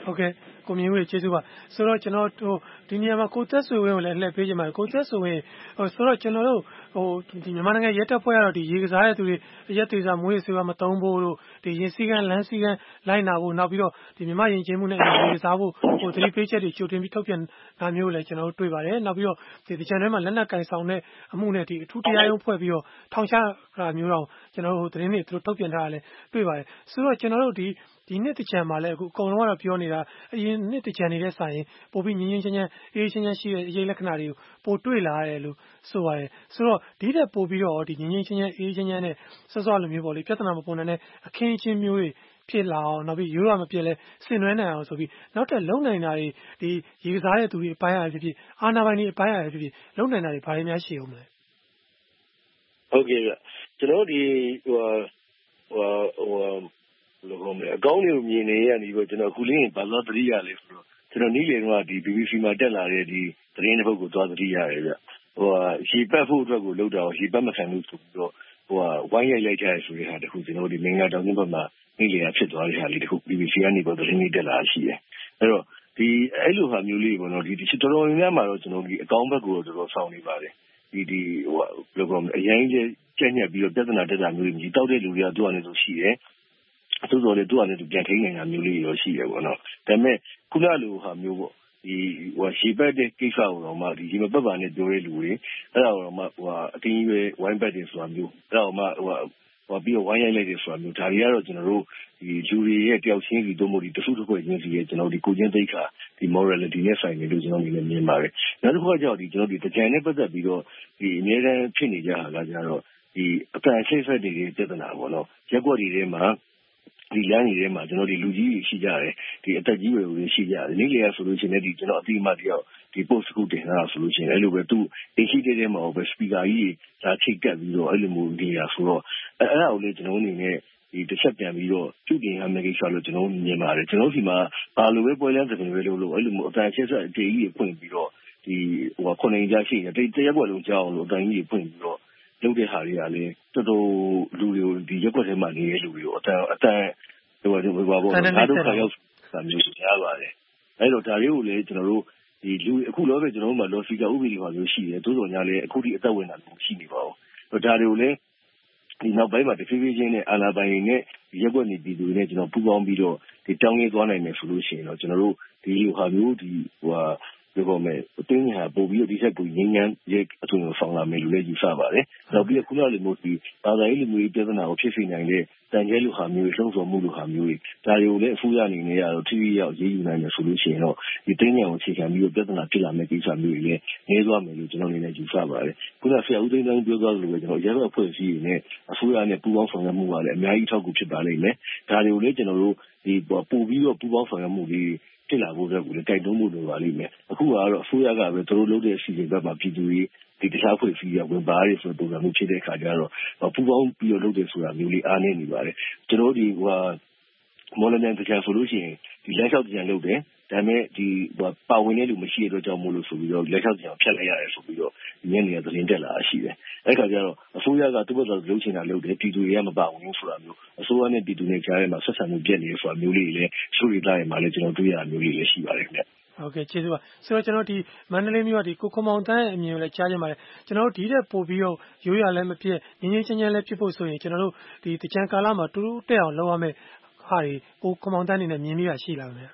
ဟုတ်ကဲ့ကိုမြင့်ဦးကျေးဇူးပါဆိုတော့ကျွန်တော်ဟိုဒီနေရာမှာကိုသက်ဆွေဝင်းကိုလည်းအလှည့်ပေးကြပါမယ်ကိုသက်ဆွေဝင်းဟိုဆိုတော့ကျွန်တော်တို့ဟိုဒီမြန်မာနိုင်ငံရဲတပ်ဖွဲ့ကတော့ဒီရေကစားတဲ့သူတွေရက်သေးစားမွေးစေဝါမတုံးဖို့တို့ဒီရင်စည်းကမ်းလမ်းစည်းကမ်းလိုက်နာဖို့နောက်ပြီးတော့ဒီမြန်မာရင်ချင်းမှုနဲ့ရေကစားဖို့ဟိုသတိပေးချက်တွေကြိုတင်ပြီးထုတ်ပြန်တာမျိုးလည်းကျွန်တော်တို့တွေ့ပါတယ်နောက်ပြီးတော့ဒီဒီချန်ထဲမှာလက်နက်ကင်ဆောင်တဲ့အမှုနဲ့ဒီအထူးတရားရုံးဖွဲ့ပြီးတော့ထောင်ချတာမျိုးတော့ကျွန်တော်တို့သတင်းတွေသူတို့ထုတ်ပြန်ထားတာလည်းတွေ့ပါတယ်ဆိုတော့ကျွန်တော်တို့ဒီဒီနှစ်တကြံမှာလည်းအခုအကုန်လုံးကတော့ပြောနေတာအရင်နှစ်တကြံနေတဲ့ဆိုင်ရင်ပိုပြီးငင်းငင်းချင်းချင်းအေးချင်းချင်းရှိတဲ့အရေးလက္ခဏာတွေကိုပိုတွေ့လာရတယ်လို့ဆိုပါတယ်ဆိုတော့ဒီတဲ့ပိုပြီးတော့ဒီငင်းငင်းချင်းချင်းအေးချင်းချင်းနဲ့စောစောလိုမျိုးပေါ့လေပြဿနာမပေါ်နိုင်တဲ့အခင်းချင်းမျိုးတွေဖြစ်လာအောင်နောက်ပြီးရိုးရမပြည့်လဲဆင်နွှဲနိုင်အောင်ဆိုပြီးနောက်ထပ်လုံနိုင်တာတွေဒီရေကစားတဲ့သူတွေအပိုင်းအရဖြစ်ဖြစ်အာနာပိုင်တွေအပိုင်းအရဖြစ်ဖြစ်လုံနိုင်တာတွေဘာတွေများရှိအောင်မလဲဟုတ်ကဲ့ဗျကျွန်တော်ဒီဟိုဟိုဟိုလို့ခေါ်မယ်အကောင်းတွေကိုမြင်နေရနေပြီးကျွန်တော်ခုလေးဘာသာတတိယလေးဆိုတော့ကျွန်တော်နေ့လယ်ကဒီ B B C မှာတက်လာတဲ့ဒီသတင်းတစ်ပုဒ်ကိုသွားတတိရတယ်ဗျဟိုရေပတ်ဖို့အတွက်ကိုလောက်တာရေပတ်မခံလို့ဆိုပြီးတော့ဟိုဝိုင်းရိုက်လိုက်ကြရဆိုတဲ့ဟာတခုကျွန်တော်ဒီမင်္ဂလာတောင်ကြီးဘက်မှာနေ့လယ်ကဖြစ်သွားတဲ့ဟာလေးတခု B B C ကနေပေါ်သတင်းလေးတက်လာရှိတယ်အဲ့တော့ဒီအဲ့လိုဟာမျိုးလေးပေါ့နော်ဒီတော်တော်များများမှာတော့ကျွန်တော်ဒီအကောင်းဘက်ကိုတော်တော်ဆောင်နေပါတယ်ဒီဒီဟိုဘယ်လိုကောအရင်ကျကျညက်ပြီးတော့ပြဿနာတက်တာမျိုးကြီးတောက်တဲ့လူတွေကသူ့အနေနဲ့ဆိုရှိတယ်အစိုးရလည်းသူ့အနေနဲ့ပြန်ထိန်းနိုင်တာမျိုးလေးရောရှိတယ်ပေါ့နော်ဒါပေမဲ့ခုနလိုဟာမျိုးပေါ့ဒီဟိုရှေ့ပတ်တဲ့ကိစ္စကိုတော့မှဒီဒီမပတ်ပါနဲ့ပြောတဲ့လူတွေအဲ့ဒါတော့မှဟိုအတင်းကြီးပဲဝိုင်းပတ်တယ်ဆိုတာမျိုးအဲ့ဒါတော့မှဟိုဟိုပြီးတော့ဝိုင်းရိုက်လိုက်တယ်ဆိုတာမျိုးဒါတွေကတော့ကျွန်တော်တို့ဒီလူတွေရဲ့တယောက်ချင်းစီတို့မို့ဒီတစုတစ်ဖွဲ့ချင်းစီရဲ့ကျွန်တော်ဒီကိုချင်းသိက္ခာဒီ morality နဲ့ဆိုင်နေလို့ကျွန်တော်ဒီလည်းမြင်ပါတယ်နောက်တစ်ခုကကြောက်ဒီကျွန်တော်ဒီတကြံနဲ့ပတ်သက်ပြီးတော့ဒီအများအားဖြစ်နေကြတာကကြတော့ဒီအတန်ဆိတ်ဆက်တွေပြဿနာပေါ့နော်ရက်ွက်တွေထဲမှာဒီလမ်းကြီးထဲမှာကျွန်တော်ဒီလူကြီးရှိကြတယ်ဒီအသက်ကြီးရွယ်တွေရှိကြတယ်နေ့လည်ရဆိုလို့ရှိရင်ဒီကျွန်တော်အတိအမှတယောက်ဒီ post ကူတင်တာဆိုလို့ရှိရင်အဲ့လိုပဲသူအရှိတဲ့ထဲမှာပဲ speaker ကြီးဒါထိတ်ကပ်ပြီးတော့အဲ့လိုမျိုးနေတာဆိုတော့အဲ့အဲ့ဒါကိုလေကျွန်တော်အနေနဲ့ဒီတစ်ချက်ပြန်ပြီးတော့ပြုတင်ရမယ့်ကိစ္စလို့ကျွန်တော်မြင်ပါတယ်ကျွန်တော်ဒီမှာဘာလို့ပဲပွဲလမ်းသတင်းပဲလို့လို့အဲ့လိုမျိုးအတန်ချက်ဆက်အတေးကြီးဖွင့်ပြီးတော့ဒီဟိုခုနှစ်ကြားရှိတယ်တရက်ွက်လုံးကြောင်းလို့အတန်ကြီးဖွင့်ပြီးတော့လုပ်တဲ့ဟာတွေကလည်းတော်တော်လူတွေကိုဒီရက်ွက်ထဲမှာနေတဲ့လူတွေကိုအတန်အတန်ဟိုဘာဘာပေါ့ငါတို့ခါရောက်တာမျိုးများပါတယ်အဲ့တော့ဒါတွေကိုလည်းကျွန်တော်တို့ဒီလူအခုလောပဲကျွန်တော်တို့မှာလော်ဖီကာဥပဒေတွေမျိုးရှိတယ်တိုးတော်ညာလည်းအခုထိအသက်ဝင်တာမျိုးရှိနေပါဘူးဒါတွေကိုလည်းဒီနောက်ပိုင်းမှာတဖြည်းဖြည်းချင်းနဲ့အာဏာပိုင်တွေနဲ့ရက်ွက်နေပြည်သူတွေနဲ့ကျွန်တော်ပူးပေါင်းပြီးတော့ဒီတောင်းရသွားနိုင်မယ်ဆိုလို့ရှိရင်တော့ကျွန်တော်တို့ဒီလိုဟာမျိုးဒီဟိုဟာဒီကောင်မဲ့အတင်းညာပို့ပြီးတော့ဒီဆက်ကိုငင်းငန်းရဲ့အထုံးဆောင်လာမယ်လို့လည်းယူဆပါတယ်နောက်ပြီးခုနလိုမျိုးဒီဘာသာရေးလူမျိုးရေးပြဿနာကိုဖြစ်စေနိုင်တဲ့တန်ကျဲလူဟာမျိုးလှုံ့ဆော်မှုလူဟာမျိုးတွေဒါတွေကိုလည်းအစိုးရအနေနဲ့ကတော့ထိထိရောက်ရေးယူနိုင်မယ်ဆိုလို့ရှိရင်တော့ဒီတင်းညာကိုအခြေခံပြီးတော့ပြဿနာဖြစ်လာမယ့်ကိစ္စမျိုးတွေလည်းနေသွားမယ်လို့ကျွန်တော်အနေနဲ့ယူဆပါတယ်ခုနဆရာဦးသိန်းတိုင်းပြောသွားသလိုပဲကျွန်တော်ရဲဘက်အဖွဲ့အစည်းတွေနဲ့အစိုးရနဲ့ပူးပေါင်းဆောင်ရွက်မှုကလည်းအများကြီးထောက်ကူဖြစ်ပါလိမ့်မယ်ဒါတွေကိုလည်းကျွန်တော်တို့ဒီပို့ပြီးတော့ပူးပေါင်းဆောင်ရွက်မှုတွေဖြစ်လာဖို့အတွက်ကိုလည်းတိုက်တွန်းမှုလိုပါလိမ့်မယ်အခုကတော့အစိုးရကပဲသူတို့လုပ်တဲ့အစီအစဉ်ဘက်မှာပြည်သူတွေဒီတခြားဖွဲ့စည်းရဝင်ပါရဆိုတဲ့ပုံစံမျိုးဖြစ်တဲ့အခါကျတော့ပူပေါင်းပြီးတော့လုပ်တယ်ဆိုတာမျိုးလေးအားနည်းနေပါတယ်ကျွန်တော်ဒီဟိုမော်လမြိုင်တခြားဆိုလို့ရှိရင်ဒီလက်လျှောက်ကြံလုပ်တယ်ဒါပေမဲ့ဒီပါဝင်တဲ့လူမရှိတဲ့အတွက်ကြောင့်မို့လို့ဆိုပြီးတော့လက်လျှောက်ကြံဖြတ်လိုက်ရတယ်ဆိုပြီးတော့ညနေကသတင်းတက်လာရှိတယ်အဲ့ခါကျတော့အစိုးရကသူ့ဘက်ကလုပ်ချင်တာလုပ်တယ်ပြည်သူတွေကမပါဝင်ဆိုတာမျိုးအစိုးရနဲ့ပြည်သူနဲ့ကြားထဲမှာဆက်ဆံမှုပြည့်နေဆိုတာမျိုးလေးလည်းစိုးရိမ်သားရမှာလည်းကျွန်တော်တွေ့ရမျိုးလေးလည်းရှိပါတယ်ခင်ဗျဟုတ်ကဲ့ကျေးဇူးပါဆိုတော့ကျွန်တော်ဒီမန္တလေးမြို့ကဒီကိုခမောင်တန်းအမြင်ကိုလည်းကြားကြပါတယ်ကျွန်တော်တို့ဒီတဲ့ပို့ပြီးတော့ရိုးရလည်းမဖြစ်ငင်းငင်းချင်းချင်းလည်းဖြစ်ဖို့ဆိုရင်ကျွန်တော်တို့ဒီတကြံကာလမှာတူတူတက်အောင်လုပ်ရမယ်ဟာဒီကိုခမောင်တန်းအနေနဲ့မြင်မိတာရှိလားခင်ဗျ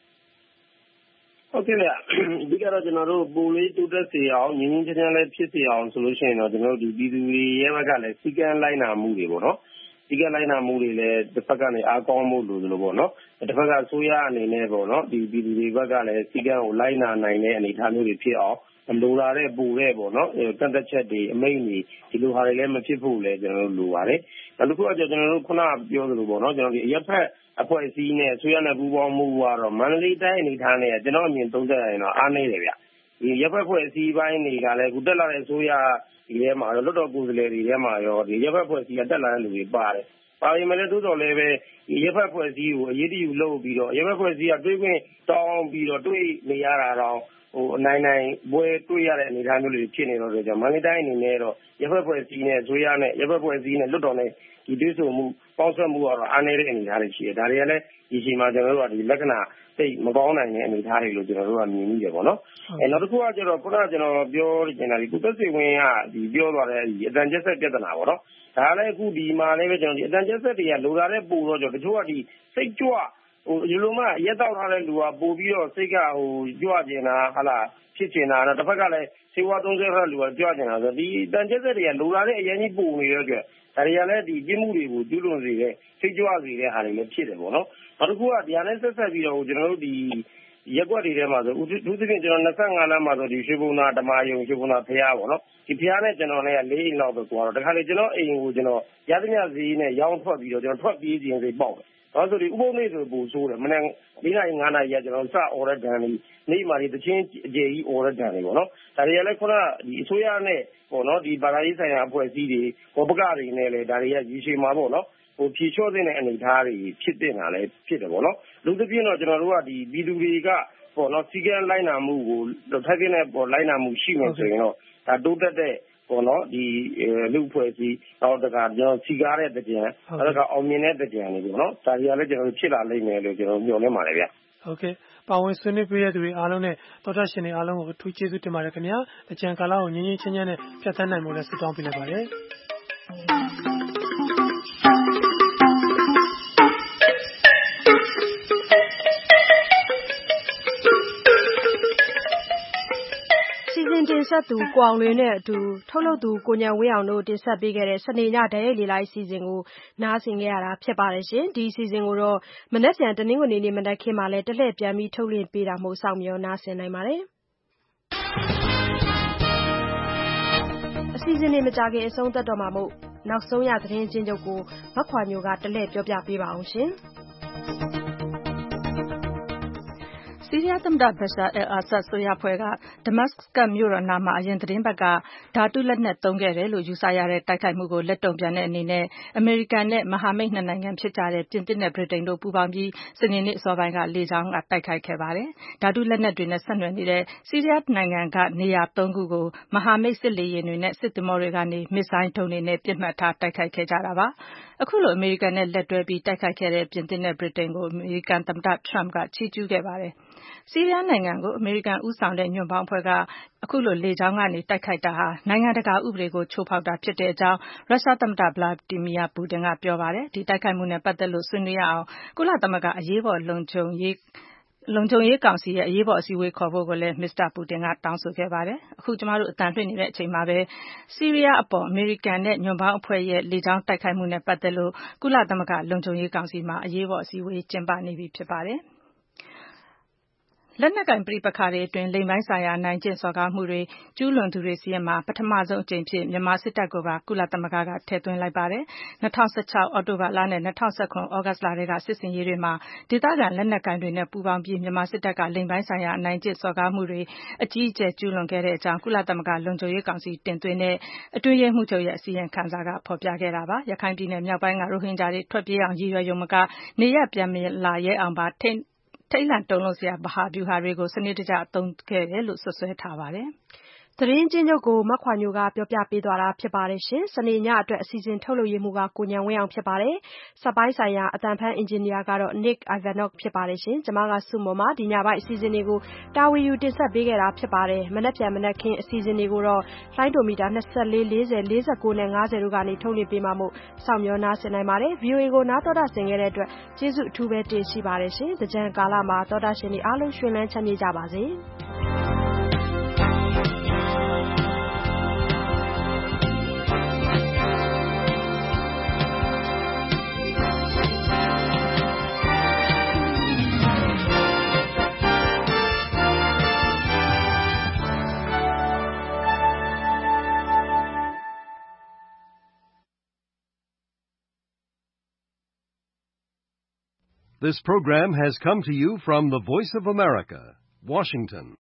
ဟုတ်ကဲ့ဗျဒီကတော့ကျွန်တော်တို့ပိုလေးတိုးတက်စေအောင်ငင်းငင်းချင်းချင်းလည်းဖြစ်စေအောင်ဆိုလို့ရှိရင်တော့ကျွန်တော်တို့ဒီပြည်သူတွေရဲ့ဘက်ကလည်းစီကံလိုက်နာမှုတွေပေါ့နော်ဒီကလိုက်နာမှုတွေလည်းတစ်ဖက်ကနေအားကောင်းမှုလို့လို့ပေါ့နော်တစ်ဖက်ကအစိုးရအနေနဲ့ပေါ့နော်ဒီပြည်သူတွေဘက်ကလည်းစီကံကိုလိုက်နာနိုင်တဲ့အနေအထားမျိုးတွေဖြစ်အောင်လိုလာတဲ့ပူတဲ့ပေါ့နော်တန်တက်ချက်တွေအမိန့်တွေဒီလိုဟာတွေလည်းမဖြစ်ဖို့လည်းကျွန်တော်တို့လိုပါတယ်နောက်တစ်ခုကကျွန်တော်တို့ခုနပြောသလိုပေါ့နော်ကျွန်တော်ဒီအရက်ဖက်အဖွဲ့အစည်းနဲ့ဆွေးရတဲ့ပူးပေါင်းမှုကတော့မန္တလေးတိုင်းအနေထားနဲ့ကျွန်တော်အမြင်သုံးသပ်ရရင်တော့အားနည်းတယ်ဗျဒီရက်ဖက်ဖွဲ့အစည်းပိုင်းတွေကလည်းခုတက်လာတဲ့အစိုးရဒီထဲမှာတော့လွတ်တော်ကိုယ်စားလှယ်တွေထဲမှာရောဒီရက်ဖက်ဖွဲ့အစည်းကတက်လာတဲ့လူတွေပါတယ်ပါရင်လည်းသို့တော်လည်းပဲဒီရက်ဖက်ဖွဲ့စည်းကိုအရေးတယူလုပ်ပြီးတော့ရက်ဖက်ဖွဲ့စည်းကတွေးခွင့်တောင်းပြီးတော့တွေးနေရတာတော့ဟိုအနိုင်နိုင်ပွဲတွေးရတဲ့အနေအထားမျိုးတွေဖြစ်နေတော့ကြောင့်မန္တလေးတိုင်းအနေနဲ့တော့ရက်ဖက်ဖွဲ့စည်းနဲ့ဆွေးရနဲ့ရက်ဖက်ဖွဲ့စည်းနဲ့လွတ်တော်နဲ့ဒီဒီတွေးဆိုမှုပေါင်းစပ်မှုကတော့အားနည်းတဲ့အနေအထားတွေရှိတယ်ဒါတွေကလည်းဒီအချိန်မှာကျွန်တော်တို့ကဒီလက္ခဏာသိမကောင်းနိုင်တဲ့အနေအထားတွေလို့ကျွန်တော်တို့ကမြင်မိတယ်ပေါ့နော်အဲနောက်တစ်ခုကကျတော့ခုနကကျွန်တော်ပြောနေတာဒီကုသစိတ်ဝင်ကဒီပြောသွားတဲ့ဒီအတန်ကျက်ဆက်ပြဿနာပေါ့နော်ဒါလည်းအခုဒီမှာလည်းပဲကျွန်တော်ဒီအတန်ကျက်ဆက်တွေကလိုတာတဲ့ပို့တော့ကျွန်တော်တချို့ကဒီစိတ်ကြွဟိုဒီလိုမှရက်တော့ထားတဲ့လူကပို့ပြီးတော့စိတ်ကဟိုကြွကျင်တာဟာလားဖြစ်ကျင်တာတော့တစ်ဖက်ကလည်းစေဝါသုံးဆထားတဲ့လူကကြွကျင်တာဆိုဒီအတန်ကျက်ဆက်တွေကလိုတာတဲ့အရင်ကြီးပို့နေတဲ့အတွက်ဒါတွေကလည်းဒီပြင်းမှုတွေကိုကျူးလွန်စေတဲ့စိတ်ကြွစေတဲ့ဟာတွေလည်းဖြစ်တယ်ပေါ့နော်နောက်တစ်ခုကဒီဟာနဲ့ဆက်ဆက်ပြီးတော့ကျွန်တော်တို့ဒီရက်ွက်တွေထဲမှာဆိုဥဒုသဖြင့်ကျွန်တော်နှစ်ဆယ့်ငါးလမ်းမှာဆိုဒီရွှေဘုံသာဓမ္မယုံရွှေဘုံသာဖရားပေါ့နော်ဒီဖရားနဲ့ကျွန်တော်လည်းလေးအိမ်လောက်ပဲကွာတော့တခါလေကျွန်တော်အိမ်ကိုကျွန်တော်ရသမျှဈေးနဲ့ရောင်းထွက်ပြီးတော့ကျွန်တော်ထွက်ပြေးခြင်းစိတ်ပေါက်တယ်ဒါဆိုဒီဥပုံနေ့ဆိုပူဆိုးတယ်မနေ့၄နာရီ၅နာရီကကျွန်တော်စအော်ရဒန်လေးနေ့မှာဒီတချင်းအကျေကြီးအော်ရဒန်လေးပေါ့နော်ဒါတွေကလည်းခုနဒီအစိုးရနဲ့ပေါ့နော်ဒီဘာသာရေးဆိုင်ရာအဖွဲ့အစည်းတွေဘောပကတွေနဲ့လည်းဒါတွေကရည်ရှိမှာပေါ့နော်ဟိုဖြေလျှော့တဲ့အနေအထားတွေဖြစ်တင်တာလည်းဖြစ်တယ်ပေါ့နော်လူသဖြင့်တော့ကျွန်တော်တို့ကဒီပြည်သူတွေကပေါ့နော်စီကံလိုက်နာမှုကိုထိုက်တဲ့ပေါ်လိုက်နာမှုရှိမယ်ဆိုရင်တော့ဒါတိုးတက်တဲ့ပေါ့နော်ဒီလူဖွဲ့စည်းတော့တကကျွန်တော်စီကားတဲ့တကြံအဲ့ဒါကအောင်မြင်တဲ့တကြံတွေပေါ့နော်ဒါတွေကလည်းကျွန်တော်ဖြစ်လာလိမ့်မယ်လို့ကျွန်တော်မျှော်လင့်ပါတယ်ဗျဟုတ်ကဲ့ပါဝင်ဆွေးနွေးပေးရတဲ့သူတွေအားလုံးနဲ့တော်တာရှင်တွေအားလုံးကိုအထူးကျေးဇူးတင်ပါတယ်ခင်ဗျာတကြံကာလကိုငြင်းငြင်းချင်းချင်းနဲ့ဖြတ်သန်းနိုင်ဖို့လည်းဆုတောင်းပေးလိုက်ပါတယ်တင်ဆက်သူကိုအောင်လွင်နဲ့အတူထုတ်လုပ်သူကိုဉာဏ်ဝင်းအောင်တို့တင်ဆက်ပေးခဲ့တဲ့စနေညဓာတ်ရိုက်လေလိုက်အစီအစဉ်ကိုနားဆင်ကြရတာဖြစ်ပါတယ်ရှင်ဒီအစီအစဉ်ကိုတော့မနက်ဖြန်တနင်္ဂနွေနေ့မနက်ခင်းမှာလည်းတလှည့်ပြန်ပြီးထုတ်လွှင့်ပေးတာမို့စောင့်မျှော်နားဆင်နိုင်ပါတယ်အစီအစဉ်တွေမကြခင်အဆုံးသတ်တော့မှာမို့နောက်ဆုံးရသတင်းချင်းချုပ်ကိုမခွာညိုကတလှည့်ပြောပြပေးပါအောင်ရှင်ဆီးရီးယားသမ္မတ Bashar al-Assad အစိုးရအဖွဲ့က Damascus မြို့တော်နားမှာအရင်သီတင်းပတ်ကဓာတုလက်နက်သုံးခဲ့တယ်လို့ယူဆရတဲ့တိုက်ခိုက်မှုကိုလက်တုံ့ပြန်တဲ့အနေနဲ့အမေရိကန်နဲ့မဟာမိတ်နှစ်နိုင်ငံဖြစ်ကြတဲ့ပြင်သစ်နဲ့ဗြိတိန်တို့ပူးပေါင်းပြီးစနေနေ့အစောပိုင်းကလေကြောင်းကတိုက်ခိုက်ခဲ့ပါတယ်။ဓာတုလက်နက်တွေနဲ့ဆက်နွယ်နေတဲ့ဆီးရီးယားနိုင်ငံကနေရာသုံးခုကိုမဟာမိတ်စစ်လေယာဉ်တွေနဲ့စစ်သင်္ဘောတွေကနေမစ်ဇိုင်းဒုံးတွေနဲ့ပစ်မှတ်ထားတိုက်ခိုက်ခဲ့ကြတာပါ။အခုလိုအမေရိကန်နဲ့လက်တွဲပြီးတိုက်ခိုက်ခဲ့တဲ့ပြင်သစ်နဲ့ဗြိတိန်ကိုအမေရိကန်သမ္မတ Trump ကချီးကျူးခဲ့ပါတယ်။ဆီးရီးယားနိုင်ငံကိုအမေရိကန်ဦးဆောင်တဲ့ညွန့်ပေါင်းအဖွဲ့ကအခုလိုလေကြောင်းကနေတိုက်ခိုက်တာဟာနိုင်ငံတကာဥပဒေကိုချိုးဖောက်တာဖြစ်တဲ့အကြောင်းရုရှားသမ္မတ Vladimir Putin ကပြောပါတယ်။ဒီတိုက်ခိုက်မှုနဲ့ပတ်သက်လို့ဆွေးနွေးရအောင်ကုလသမဂ္ဂအရေးပေါ်လုံခြုံရေးလုံခြုံရေးကောင်စီရဲ့အရေးပေါ်အစည်းအဝေးခေါ်ဖို့ကိုလည်းမစ္စတာပူတင်ကတောင်းဆိုခဲ့ပါတယ်။အခုကျမတို့အတန်လွှင့်နေတဲ့အချိန်မှာပဲဆီးရီးယားအပေါ်အမေရိကန်နဲ့ညွန့်ပေါင်းအဖွဲ့ရဲ့လေကြောင်းတိုက်ခိုက်မှုနဲ့ပတ်သက်လို့ကုလသမဂ္ဂလုံခြုံရေးကောင်စီမှာအရေးပေါ်အစည်းအဝေးကျင်းပနေပြီဖြစ်ပါတယ်။လက်နက်ကိုင်ပဋိပက္ခတွေအတွင်းလိင်ပိုင်းဆိုင်ရာအနိုင်ကျင့်စော်ကားမှုတွေကျူးလွန်သူတွေစီးရဲမှာပထမဆုံးအကြိမ်ဖြစ်မြန်မာစစ်တပ်ကိုပါကုလသမဂ္ဂကထည့်သွင်းလိုက်ပါတယ်။၂၀၁၆အောက်တိုဘာလနဲ့၂၀၁၇သြဂုတ်လတွေကစစ်စင်ရေးတွေမှာဒေသခံလက်နက်ကိုင်တွေနဲ့ပူးပေါင်းပြီးမြန်မာစစ်တပ်ကလိင်ပိုင်းဆိုင်ရာအနိုင်ကျင့်စော်ကားမှုတွေအကြီးအကျယ်ကျူးလွန်ခဲ့တဲ့အကြောင်းကုလသမဂ္ဂလုံခြုံရေးကောင်စီတင်သွင်းတဲ့အတွင်းရေးမှူးချုပ်ရဲ့အစီရင်ခံစာကဖော်ပြခဲ့တာပါ။ရခိုင်ပြည်နယ်မြောက်ပိုင်းကရိုဟင်ဂျာတွေထွက်ပြေးအောင်ရည်ရွယ်ရုံမကနေရပ်ပြန်လာရဲအောင်ပါထိထိတ်လန့်တုန်လှုပ်စရာဗျူဟာတွေကိုစနစ်တကျအသုံးခဲ့တယ်လို့စွပ်စွဲထားပါတယ်။သတင်းချင်းချုပ်ကိုမခွာညိုကပြောပြပေးသွားတာဖြစ်ပါတယ်ရှင်။စနေညအတွက်အစီအစဉ်ထုတ်လုပ်ရေးမှူးကကိုဉာဏ်ဝင်းအောင်ဖြစ်ပါတယ်။စက်ပိုင်းဆိုင်ရာအတန်ဖန်အင်ဂျင်နီယာကတော့ Nick Ivanov ဖြစ်ပါတယ်ရှင်။ကျွန်မကစုမော်မှာဒီညပိုင်းအစီအစဉ်တွေကိုတာဝန်ယူတင်ဆက်ပေးခဲ့တာဖြစ်ပါတယ်။မနက်ဖြန်မနက်ခင်းအစီအစဉ်တွေကိုတော့လိုင်းဒိုမီတာ၂၄ ၄၀ ၄၉နဲ့၅၀တို့ကနေထုတ်လွှင့်ပေးမှာမို့စောင့်မျှော်နားဆင်နိုင်ပါတယ်။ V O A ကိုနားတော်တာဆင်ခဲ့တဲ့အတွက်ကျေးဇူးအထူးပဲတင်ရှိပါတယ်ရှင်။တကြံကာလမှာတော်တာရှင်တွေအားလုံးရှင်လန်းချမ်းမြေ့ကြပါစေ။ This program has come to you from the Voice of America, Washington.